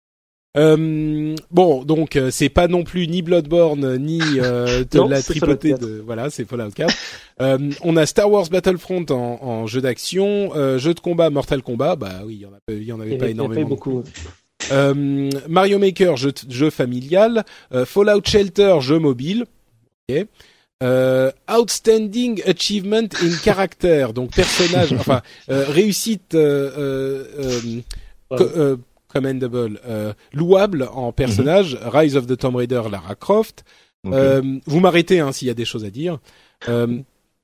B: Euh, bon, donc euh, c'est pas non plus ni Bloodborne ni euh, de
D: non,
B: la tripotée de voilà, c'est Fallout quatre. euh, on a Star Wars Battlefront en, en jeu d'action, euh, jeu de combat Mortal Kombat, bah oui, il y en a, il y en avait, avait pas énormément.
D: Il y avait beaucoup.
B: Euh, Mario Maker, jeu, jeu familial, euh, Fallout Shelter, jeu mobile. Ok. Euh, outstanding achievement in character, donc personnage, enfin euh, réussite. Euh, euh, euh, ouais. co- euh, Commendable, euh, louable en personnage, mm-hmm. Rise of the Tomb Raider, Lara Croft. Okay. Euh, vous m'arrêtez hein, s'il y a des choses à dire. Euh,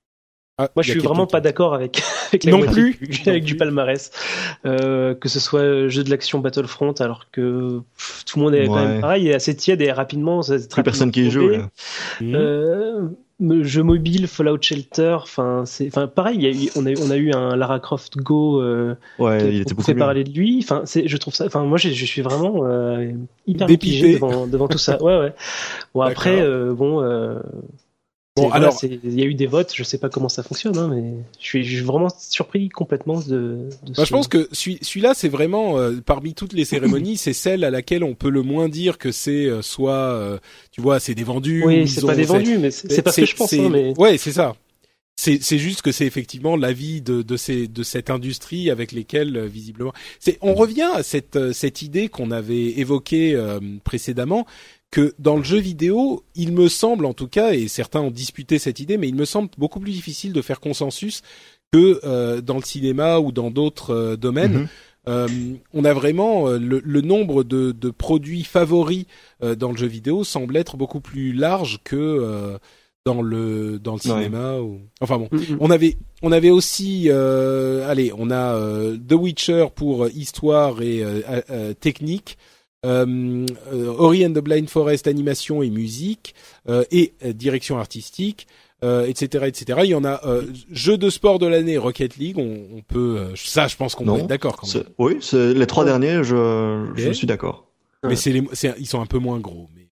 D: ah, Moi, je suis vraiment pas d'accord avec, avec la
B: non plus
D: du, avec non du palmarès. Euh, que ce soit jeu de l'action Battlefront, alors que pff, tout le monde est ouais. quand même pareil, est assez tiède et rapidement. C'est
C: plus personne qui y joue. Là.
D: Mm-hmm. Euh, jeu mobile, Fallout Shelter, enfin c'est, enfin pareil, il y a eu, on a, on a eu un Lara Croft Go. Euh,
C: ouais, il était beaucoup
D: fait
C: mieux.
D: parler de lui. Enfin, c'est, je trouve ça. Enfin, moi, je, je suis vraiment euh, hyper mitigé devant, devant tout ça. Ouais, ouais. Bon après, euh, bon. Euh, Bon, voilà, alors, il y a eu des votes, je sais pas comment ça fonctionne, hein, mais je suis, je suis vraiment surpris complètement de. de
B: bah,
D: ce...
B: Je pense que celui, celui-là, c'est vraiment euh, parmi toutes les cérémonies, c'est celle à laquelle on peut le moins dire que c'est euh, soit, euh, tu vois, c'est des vendus.
D: Oui, c'est ont, pas des vendus, mais c'est, c'est pas ce que je pense. Hein, mais...
B: Ouais, c'est ça. C'est, c'est juste que c'est effectivement l'avis de, de ces, de cette industrie avec lesquelles euh, visiblement. C'est, on revient à cette, euh, cette idée qu'on avait évoquée euh, précédemment. Que dans le jeu vidéo, il me semble en tout cas, et certains ont disputé cette idée, mais il me semble beaucoup plus difficile de faire consensus que euh, dans le cinéma ou dans d'autres euh, domaines. Mm-hmm. Euh, on a vraiment euh, le, le nombre de, de produits favoris euh, dans le jeu vidéo semble être beaucoup plus large que euh, dans le dans le cinéma. Ouais. Ou... Enfin bon, mm-hmm. on avait on avait aussi, euh, allez, on a euh, The Witcher pour histoire et euh, euh, technique. Euh, euh, Ori and the Blind Forest, animation et musique, euh, et euh, direction artistique, euh, et cetera, et cetera. Il y en a euh, jeu de sport de l'année, Rocket League. On, on peut, euh, ça, je pense qu'on peut être d'accord quand même.
C: C'est, oui, c'est les trois oh. derniers, je, okay. je suis d'accord.
B: Mais ouais. c'est, les, c'est, ils sont un peu moins gros. Mais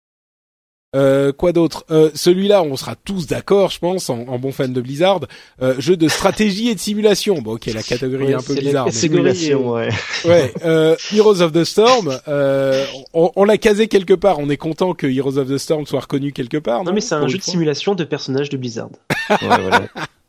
B: euh, quoi d'autre euh, Celui-là, on sera tous d'accord, je pense, en, en bon fan de Blizzard. Euh, jeu de stratégie et de simulation. Bon, ok, la catégorie ouais, est un peu bizarre.
C: Mais... Simulation, ouais.
B: Ouais. Euh, Heroes of the Storm. Euh, on, on l'a casé quelque part. On est content que Heroes of the Storm soit reconnu quelque part. Non,
D: non mais c'est un jeu de simulation de personnages de Blizzard.
C: Ouais, voilà.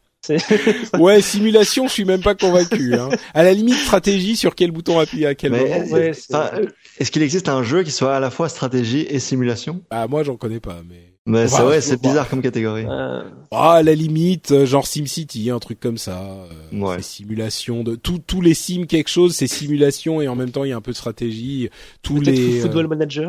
B: Ouais, simulation, je suis même pas convaincu. Hein. À la limite, stratégie, sur quel bouton appuyer à quel
C: mais
B: moment.
C: Ouais, pas... Est-ce qu'il existe un jeu qui soit à la fois stratégie et simulation?
B: Ah, moi, j'en connais pas, mais.
C: Mais c'est, ouais, c'est bizarre comme catégorie.
B: Euh... Ah, à la limite, genre SimCity, un truc comme ça. Euh,
C: ouais.
B: C'est simulation de tout, tous les sims quelque chose, c'est simulation et en même temps il y a un peu de stratégie. Tous
D: peut-être
B: les.
D: Football Manager.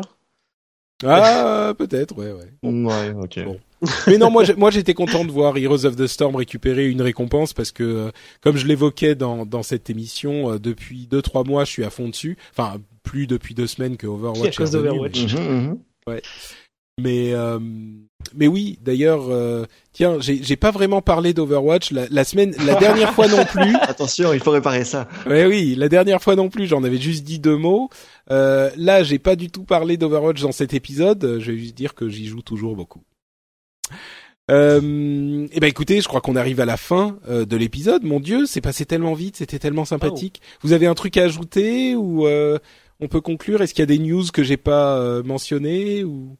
B: Ah, peut-être, ouais, ouais.
C: Bon. Ouais, ok.
B: Bon. Mais non, moi, moi, j'étais content de voir Heroes of the Storm récupérer une récompense parce que, euh, comme je l'évoquais dans dans cette émission, euh, depuis deux trois mois, je suis à fond dessus. Enfin, plus depuis deux semaines que Overwatch.
D: À cause
B: est revenu,
D: d'Overwatch.
C: Mmh, mmh.
B: Ouais. Mais euh, mais oui, d'ailleurs, euh, tiens, j'ai j'ai pas vraiment parlé d'Overwatch la, la semaine, la dernière fois non plus.
C: Attention, il faut réparer ça.
B: Ouais, oui, la dernière fois non plus, j'en avais juste dit deux mots. Euh, là, j'ai pas du tout parlé d'Overwatch dans cet épisode. Je vais juste dire que j'y joue toujours beaucoup. Euh, eh ben écoutez, je crois qu'on arrive à la fin euh, de l'épisode. Mon Dieu, c'est passé tellement vite, c'était tellement sympathique. Oh. Vous avez un truc à ajouter ou euh, on peut conclure? Est-ce qu'il y a des news que j'ai pas euh, mentionnées ou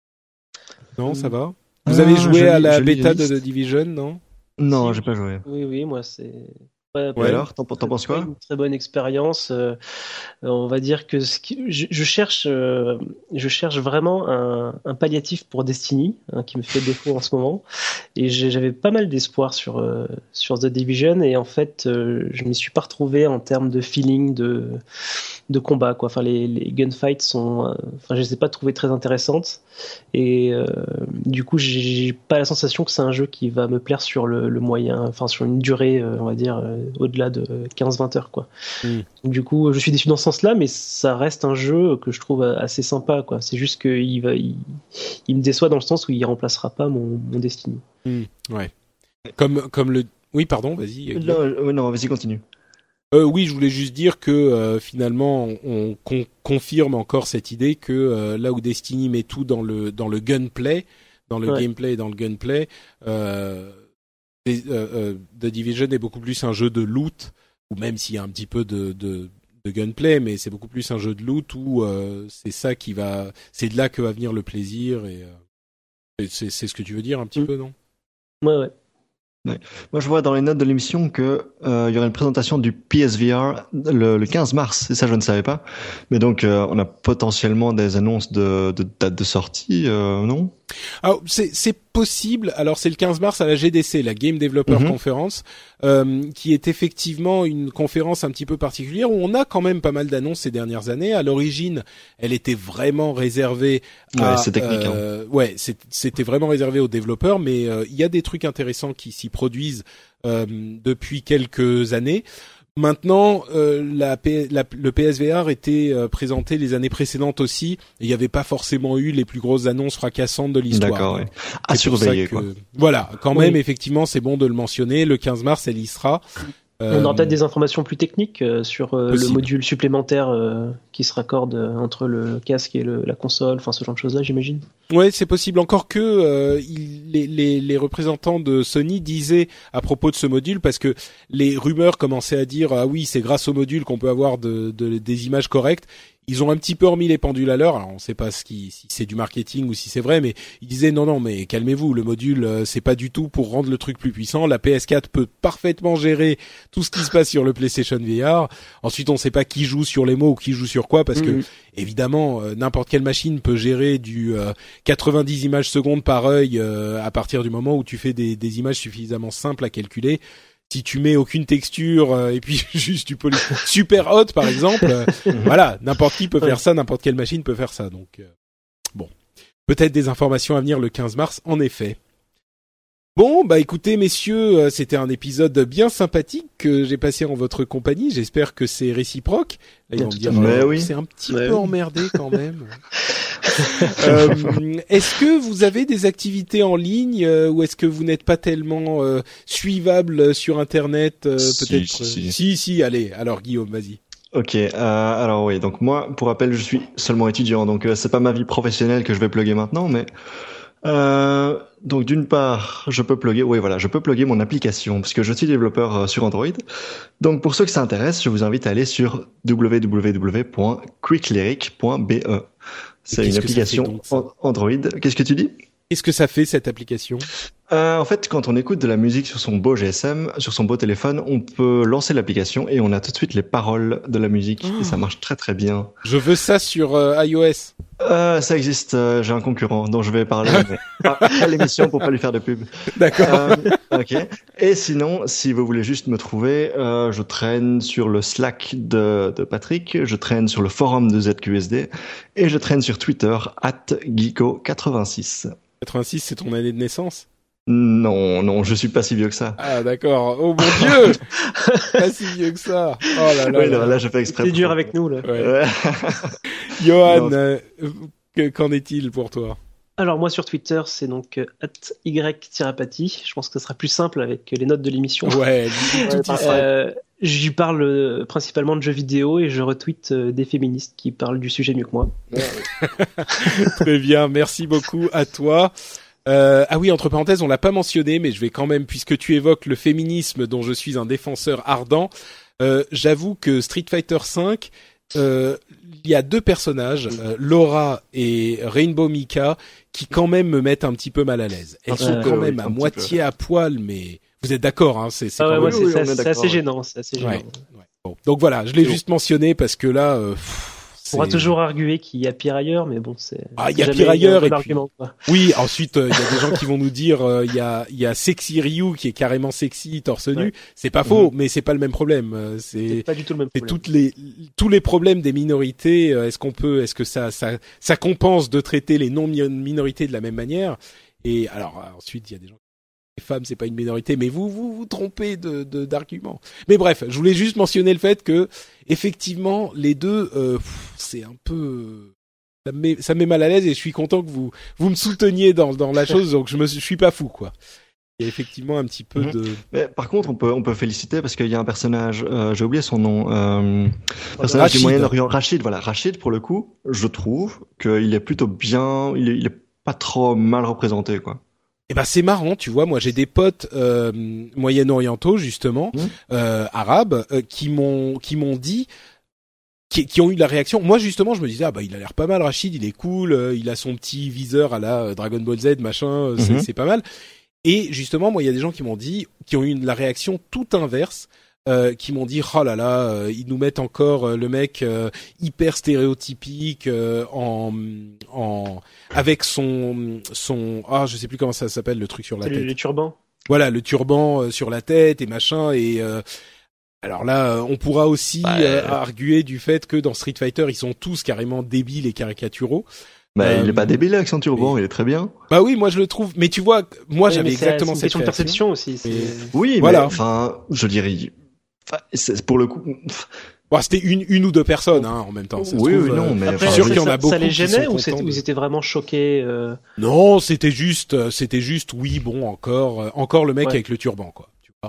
B: non, ça va. Vous avez joué
C: joli,
B: à la
C: joli,
B: bêta
C: joli.
B: de The Division, non?
C: Non,
D: Si,
C: j'ai pas joué.
D: Oui, oui, moi c'est. Ouais,
C: Ouais, alors, t'en, t'en penses quoi?
D: Une très bonne expérience. Euh, on va dire que ce qui, je, je cherche, euh, je cherche vraiment un, un palliatif pour Destiny, hein, qui me fait défaut en ce moment. Et j'ai, j'avais pas mal d'espoir sur euh, sur The Division, et en fait, euh, je m'y suis pas retrouvé en termes de feeling de de combat, quoi. Enfin, les, les gunfights sont, euh, enfin, je les ai pas trouvées très intéressantes. Et euh, du coup, j'ai, j'ai pas la sensation que c'est un jeu qui va me plaire sur le, le moyen, enfin sur une durée, euh, on va dire, euh, au-delà de quinze vingt heures, quoi. Mm. Du coup, je suis déçu dans ce sens-là, mais ça reste un jeu que je trouve assez sympa, quoi. C'est juste qu'il va, il, il me déçoit dans le sens où il remplacera pas mon, mon Destiny.
B: Mm. Ouais. Comme, comme le, oui, pardon, vas-y.
C: Non, euh, non, vas-y, continue.
B: Euh, oui, je voulais juste dire que euh, finalement on, on confirme encore cette idée que euh, là où Destiny met tout dans le dans le gunplay, dans le ouais. gameplay et dans le gunplay, euh, euh, euh, The Division est beaucoup plus un jeu de loot, ou même s'il y a un petit peu de, de, de gunplay, mais c'est beaucoup plus un jeu de loot où euh, c'est ça qui va, c'est de là que va venir le plaisir et euh, c'est c'est ce que tu veux dire un petit mmh. peu, non?
D: Ouais, ouais.
C: Ouais. Moi, je vois dans les notes de l'émission que euh, il y aurait une présentation du P S V R le, le quinze mars. Et ça, je ne savais pas. Mais donc, euh, on a potentiellement des annonces de, de date de sortie, euh, non?
B: Alors, c'est, c'est possible. Alors, c'est le quinze mars à la G D C, la Game Developer mm-hmm. Conference, euh, qui est effectivement une conférence un petit peu particulière où on a quand même pas mal d'annonces ces dernières années. À l'origine, elle était vraiment réservée à...
C: Ouais, c'est technique.
B: Euh,
C: hein.
B: Ouais, c'est, c'était vraiment réservé aux développeurs, mais euh, il y a des trucs intéressants qui s'y produisent euh, depuis quelques années. Maintenant, euh, la, P- la, le P S V R était euh, présenté les années précédentes aussi, et il n'y avait pas forcément eu les plus grosses annonces fracassantes de l'histoire.
C: D'accord, ouais. À surveiller,
B: que,
C: quoi.
B: Voilà, quand
D: oui.
B: même, effectivement, c'est bon de le mentionner. Le quinze mars, elle y sera.
D: Euh, On aura peut-être des informations plus techniques euh, sur euh, le module supplémentaire euh, qui se raccorde euh, entre le casque et le, la console, enfin ce genre de choses-là, j'imagine.
B: Ouais, c'est possible. Encore que euh, il, les, les, les représentants de Sony disaient à propos de ce module, parce que les rumeurs commençaient à dire ah oui, c'est grâce au module qu'on peut avoir de, de, des images correctes. Ils ont un petit peu remis les pendules à l'heure. Alors on ne sait pas ce qui, si c'est du marketing ou si c'est vrai, mais ils disaient non non mais calmez-vous, le module euh, c'est pas du tout pour rendre le truc plus puissant. La P S quatre peut parfaitement gérer tout ce qui se passe sur le PlayStation V R. Ensuite on ne sait pas qui joue sur les mots ou qui joue sur quoi, parce mmh. que évidemment euh, n'importe quelle machine peut gérer du euh, quatre-vingt-dix images secondes par œil euh, à partir du moment où tu fais des, des images suffisamment simples à calculer. Si tu mets aucune texture euh, et puis juste du poly super hot par exemple, euh, voilà, n'importe qui peut faire ça, n'importe quelle machine peut faire ça. Donc euh, bon, peut-être des informations à venir le quinze mars en effet. Bon, bah écoutez messieurs, euh, c'était un épisode bien sympathique que j'ai passé en votre compagnie. J'espère que c'est réciproque. Là, ils vont me dire euh,
C: oui.
B: c'est un petit
C: mais
B: peu
C: oui.
B: emmerdé quand même. euh, est-ce que vous avez des activités en ligne euh, ou est-ce que vous n'êtes pas tellement euh, suivable sur Internet euh,
C: si,
B: peut-être
C: si, si.
B: si, si, allez. Alors Guillaume, vas-y.
C: Ok, euh, alors oui, donc moi, pour rappel, je suis seulement étudiant, donc euh, c'est pas ma vie professionnelle que je vais plugger maintenant, mais euh, donc d'une part, je peux plugger, oui voilà, je peux plugger mon application parce que je suis développeur euh, sur Android. Donc pour ceux que ça intéresse, je vous invite à aller sur w w w point quick lyric point b e. C'est une application donc, Android. Qu'est-ce que tu dis?
B: Qu'est-ce que ça fait cette application?
C: Euh, en fait, quand on écoute de la musique sur son beau G S M, sur son beau téléphone, on peut lancer l'application et on a tout de suite les paroles de la musique oh. et ça marche très très bien.
B: Je veux ça sur euh, iOS.
C: Euh, ça existe. Euh, j'ai un concurrent dont je vais parler mais après l'émission pour pas lui faire de pub.
B: D'accord.
C: Euh, ok. Et sinon, si vous voulez juste me trouver, euh, je traîne sur le Slack de, de Patrick, je traîne sur le forum de Z Q S D et je traîne sur Twitter at geeko quatre-vingt-six.
B: quatre-vingt-six, c'est ton année de naissance?
C: Non, non, je suis pas si vieux que ça.
B: Ah d'accord. Oh mon Dieu, pas si vieux que ça. Oh là là.
C: Oui,
B: là.
C: là, là, je fais exprès.
D: C'est dur avec nous là.
B: Ouais.
C: Ouais.
B: Johan,
C: Non.
B: euh, que- qu'en est-il pour toi?
D: Alors moi sur Twitter, c'est donc euh, arobase y-paty. Je pense que ce sera plus simple avec les notes de l'émission.
B: Ouais, tout y sera.
D: Euh, j'y parle euh, principalement de jeux vidéo et je retweete euh, des féministes qui parlent du sujet mieux que moi.
B: Très bien, merci beaucoup à toi. Euh, ah oui, entre parenthèses, on l'a pas mentionné, mais je vais quand même, puisque tu évoques le féminisme dont je suis un défenseur ardent, euh, j'avoue que Street Fighter cinq, euh, il y a deux personnages, euh, Laura et Rainbow Mika, qui quand même me mettent un petit peu mal à l'aise. Elles
C: Un
B: sont
C: petit
B: quand
C: peu,
B: même
C: oui,
B: à
C: un petit
B: moitié à poil, mais vous êtes d'accord, hein, c'est, c'est
D: Ah ouais,
B: quand
D: moi,
B: même...
D: c'est,
C: oui,
D: c'est
C: on est
D: assez- c'est
C: d'accord,
D: assez
C: ouais.
D: gênant, c'est assez gênant.
B: Ouais, ouais. Bon. Donc voilà, je l'ai
C: C'est
B: juste mentionné parce que là, euh, pff,
D: On pourra
B: c'est-
D: toujours arguer qu'il y a pire ailleurs, mais bon, c'est.
B: Ah, il y
D: c'est
B: a
D: jamais
B: pire ailleurs,
D: un
B: et
D: bon
B: puis-
D: argument, quoi.
B: Oui, ensuite il euh, y a des gens qui vont nous dire euh, il y a il y a sexy Ryu qui est carrément sexy torse nu,
D: Ouais.
B: c'est pas faux, mais c'est pas le même problème. Euh,
D: C'est
B: C'est
D: pas du tout le même
B: c'est
D: problème.
B: toutes les tous les problèmes des minorités. euh, Est-ce qu'on peut est-ce que ça ça ça compense de traiter les non minorités de la même manière? Et alors euh, ensuite il y a des gens les femmes c'est pas une minorité, mais vous vous vous trompez de de d'arguments. Mais bref, je voulais juste mentionner le fait que effectivement les deux euh, pff, c'est un peu ça me met, ça me met mal à l'aise et je suis content que vous vous me souteniez dans dans la chose, donc je me je suis pas fou quoi. Il y a effectivement un petit peu
C: Mhm.
B: de
C: Mais par contre, on peut, on peut féliciter parce qu'il y a un personnage, euh, j'ai oublié son nom, euh, personnage
B: Rachid.
C: du Moyen-Orient, Rachid. Voilà, Rachid pour le coup, je trouve qu'il est plutôt bien, il est, il est pas trop mal représenté quoi.
B: Eh ben c'est marrant, tu vois, moi j'ai des potes euh, moyen-orientaux justement,
C: Mmh.
B: euh, arabes, euh, qui m'ont qui m'ont dit, qui, qui ont eu la réaction. Moi justement, je me disais ah bah il a l'air pas mal, Rachid, il est cool, euh, il a son petit viseur à la euh, Dragon Ball Z machin, euh, c'est,
C: Mhm.
B: c'est pas mal. Et justement, moi il y a des gens qui m'ont dit, qui ont eu une- la réaction tout inverse. Euh, qui m'ont dit oh là là euh, ils nous mettent encore euh, le mec euh, hyper stéréotypique euh, en en avec son son ah je sais plus comment ça s'appelle le truc sur la
D: C'est
B: tête.
D: les, les turbans.
B: Voilà, le turban euh, sur la tête et machin. Et euh, alors là, euh, on pourra aussi
C: Bah,
B: euh,
C: euh,
B: arguer du fait que dans Street Fighter, ils sont tous carrément débiles et caricaturaux.
C: Mais
B: Euh,
C: il est pas débile avec son turban,
B: mais-
C: il est très bien.
B: Bah oui, moi je le trouve. Mais tu vois, moi
D: Ouais,
B: j'avais
D: mais c'est-
B: exactement
D: c'est
B: cette
D: une question de
B: réaction.
D: perception aussi. c'est-
B: Mais-
C: Oui,
B: Voilà.
C: mais enfin, je dirais, enfin, c'est pour le coup.
B: Bon, c'était une, une ou deux personnes hein, en même temps. Ça se
C: Oui,
B: trouve,
C: oui, non,
B: euh,
C: mais
D: Après,
B: je suis sûr qu'il y en a
D: ça,
B: beaucoup
D: ça les
B: qui
D: gênait
B: sont
D: ou, c'était-
B: contents
D: ou
B: de-
D: ils étaient vraiment choqués euh,
B: Non, c'était juste, euh, c'était juste. Oui, bon, encore, euh, encore le mec
D: Ouais.
B: avec le turban, quoi. Tu vois.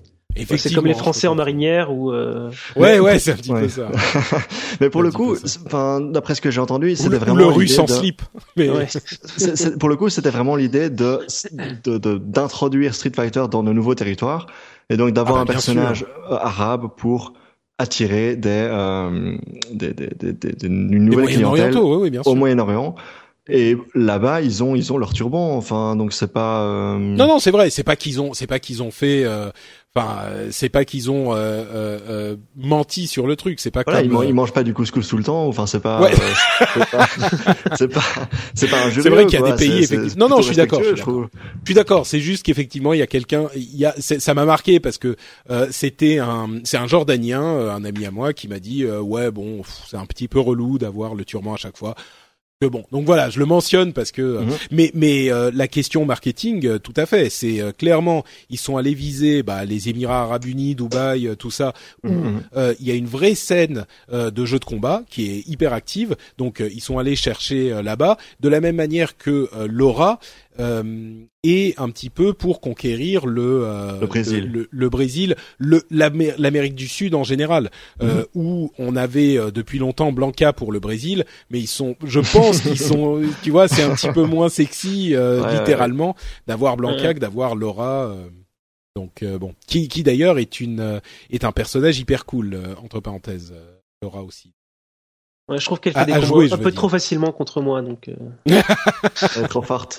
D: C'est comme les
B: je
D: Français en
B: peux comprendre.
D: marinière ou. Euh...
B: Ouais, ouais, c'est un petit
C: Ouais.
B: peu ça.
C: Mais pour
B: Un
C: le
B: petit
C: coup,
B: peu ça.
C: c'est- enfin, d'après ce que j'ai entendu,
B: Ou
C: c'était
B: le, ou
C: vraiment
B: le russe
C: l'idée
B: en
C: de-
B: slip. Mais
D: Ouais.
C: c'est- c'est- pour le coup, c'était vraiment l'idée de, de, de- d'introduire Street Fighter dans de nouveaux territoires et donc d'avoir
B: Ah bah,
C: un
B: bien
C: personnage euh, arabe pour attirer des, euh, des, des, des, des- des- une
B: les
C: nouvelle clientèle
B: Moyen-Orientaux, oui, oui, bien sûr.
C: au Moyen-Orient. Et là-bas, ils ont, ils ont leur turban. Enfin, donc c'est pas. euh,
B: Non, non, c'est vrai. C'est pas qu'ils ont, c'est pas qu'ils ont fait. euh, Enfin, euh, c'est pas qu'ils ont euh, euh, euh, menti sur le truc. C'est pas
C: Voilà,
B: comme.
C: ils, man-
B: euh,
C: ils mangent pas du couscous tout le temps. Enfin, c'est pas.
B: Ouais.
C: euh, c'est pas. C'est pas. C'est pas injurieux.
B: C'est vrai qu'il y a
C: quoi.
B: des pays,
C: C'est- c'est
B: effectivement. Non, non,
C: plutôt
B: je suis d'accord,
C: respectueux,
B: je suis
C: trouve.
B: Je suis d'accord. C'est juste qu'effectivement, il y a quelqu'un. Il y a. c'est- Ça m'a marqué parce que euh, c'était un. C'est un Jordanien, euh, un ami à moi, qui m'a dit euh, ouais, bon, pff, c'est un petit peu relou d'avoir le turban à chaque fois. Que bon, donc voilà, je le mentionne parce que, euh,
C: Mhm.
B: mais mais euh, la question marketing, euh, tout à fait, c'est euh, clairement ils sont allés viser bah, les Émirats Arabes Unis, Dubaï, euh, tout ça, où
C: Mhm.
B: euh, il y a une vraie scène euh, de jeux de combat qui est hyper active, donc euh, ils sont allés chercher euh, là-bas, de la même manière que euh, Laura euh, et un petit peu pour conquérir le euh,
C: Le Brésil.
B: le, le, le Brésil, le l'Amé- l'Amérique du Sud en général, euh,
C: Mhm.
B: où on avait euh, depuis longtemps Blanca pour le Brésil, mais ils sont, je pense qu'ils sont, tu vois, c'est un petit peu moins sexy euh,
C: Ouais, ouais,
B: littéralement d'avoir Blanca
D: Ouais.
B: que d'avoir Laura. euh, donc euh, bon, qui, qui d'ailleurs est une euh, est un personnage hyper cool euh, entre parenthèses, euh, Laura aussi.
D: Ouais, je trouve qu'elle fait
B: À-
D: des
B: à
D: combos
B: jouer, je
D: un
B: veux
D: peu
B: dire.
D: trop facilement contre moi, donc. euh,
C: Elle est trop forte.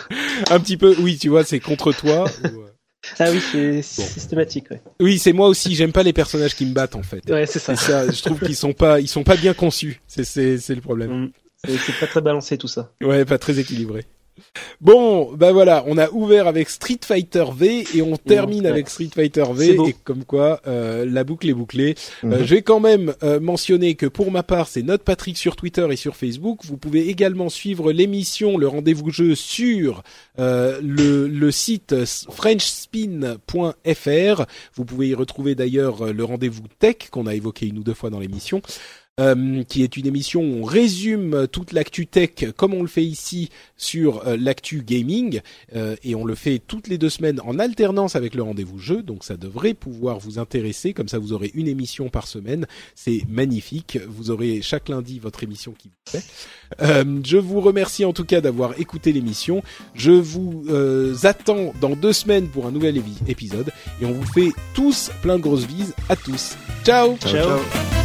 B: Un petit peu, oui, tu vois, c'est contre toi. ou, euh,
D: Ah oui, c'est c'est systématique, ouais.
B: Oui, c'est moi aussi. J'aime pas les personnages qui me battent en fait.
D: Ouais, c'est ça.
B: C'est ça. Je trouve qu'ils sont pas, ils sont pas bien conçus. C'est c'est c'est le problème.
D: Mm. C'est c'est pas très balancé tout ça.
B: Ouais, pas très équilibré. Bon, bah voilà, on a ouvert avec Street Fighter V et on termine
D: ouais.
B: avec Street Fighter V et comme quoi euh, la boucle est bouclée. Mm-hmm. Euh, je vais quand même euh, mentionner que pour ma part, c'est Note Patrick sur Twitter et sur Facebook. Vous pouvez également suivre l'émission Le Rendez-vous Jeu sur euh, le, le site french spin point f r. Vous pouvez y retrouver d'ailleurs le Rendez-vous Tech qu'on a évoqué une ou deux fois dans l'émission. Euh, qui est une émission où on résume toute l'actu tech comme on le fait ici sur euh, l'actu gaming euh, et on le fait toutes les deux semaines en alternance avec le rendez-vous jeu, donc ça devrait pouvoir vous intéresser, comme ça vous aurez une émission par semaine, c'est magnifique, vous aurez chaque lundi votre émission qui vous fait. Euh, je vous remercie en tout cas d'avoir écouté l'émission, je vous euh, attends dans deux semaines pour un nouvel évi- épisode et on vous fait tous plein de grosses bises à tous. Ciao.
C: Ciao. Ciao.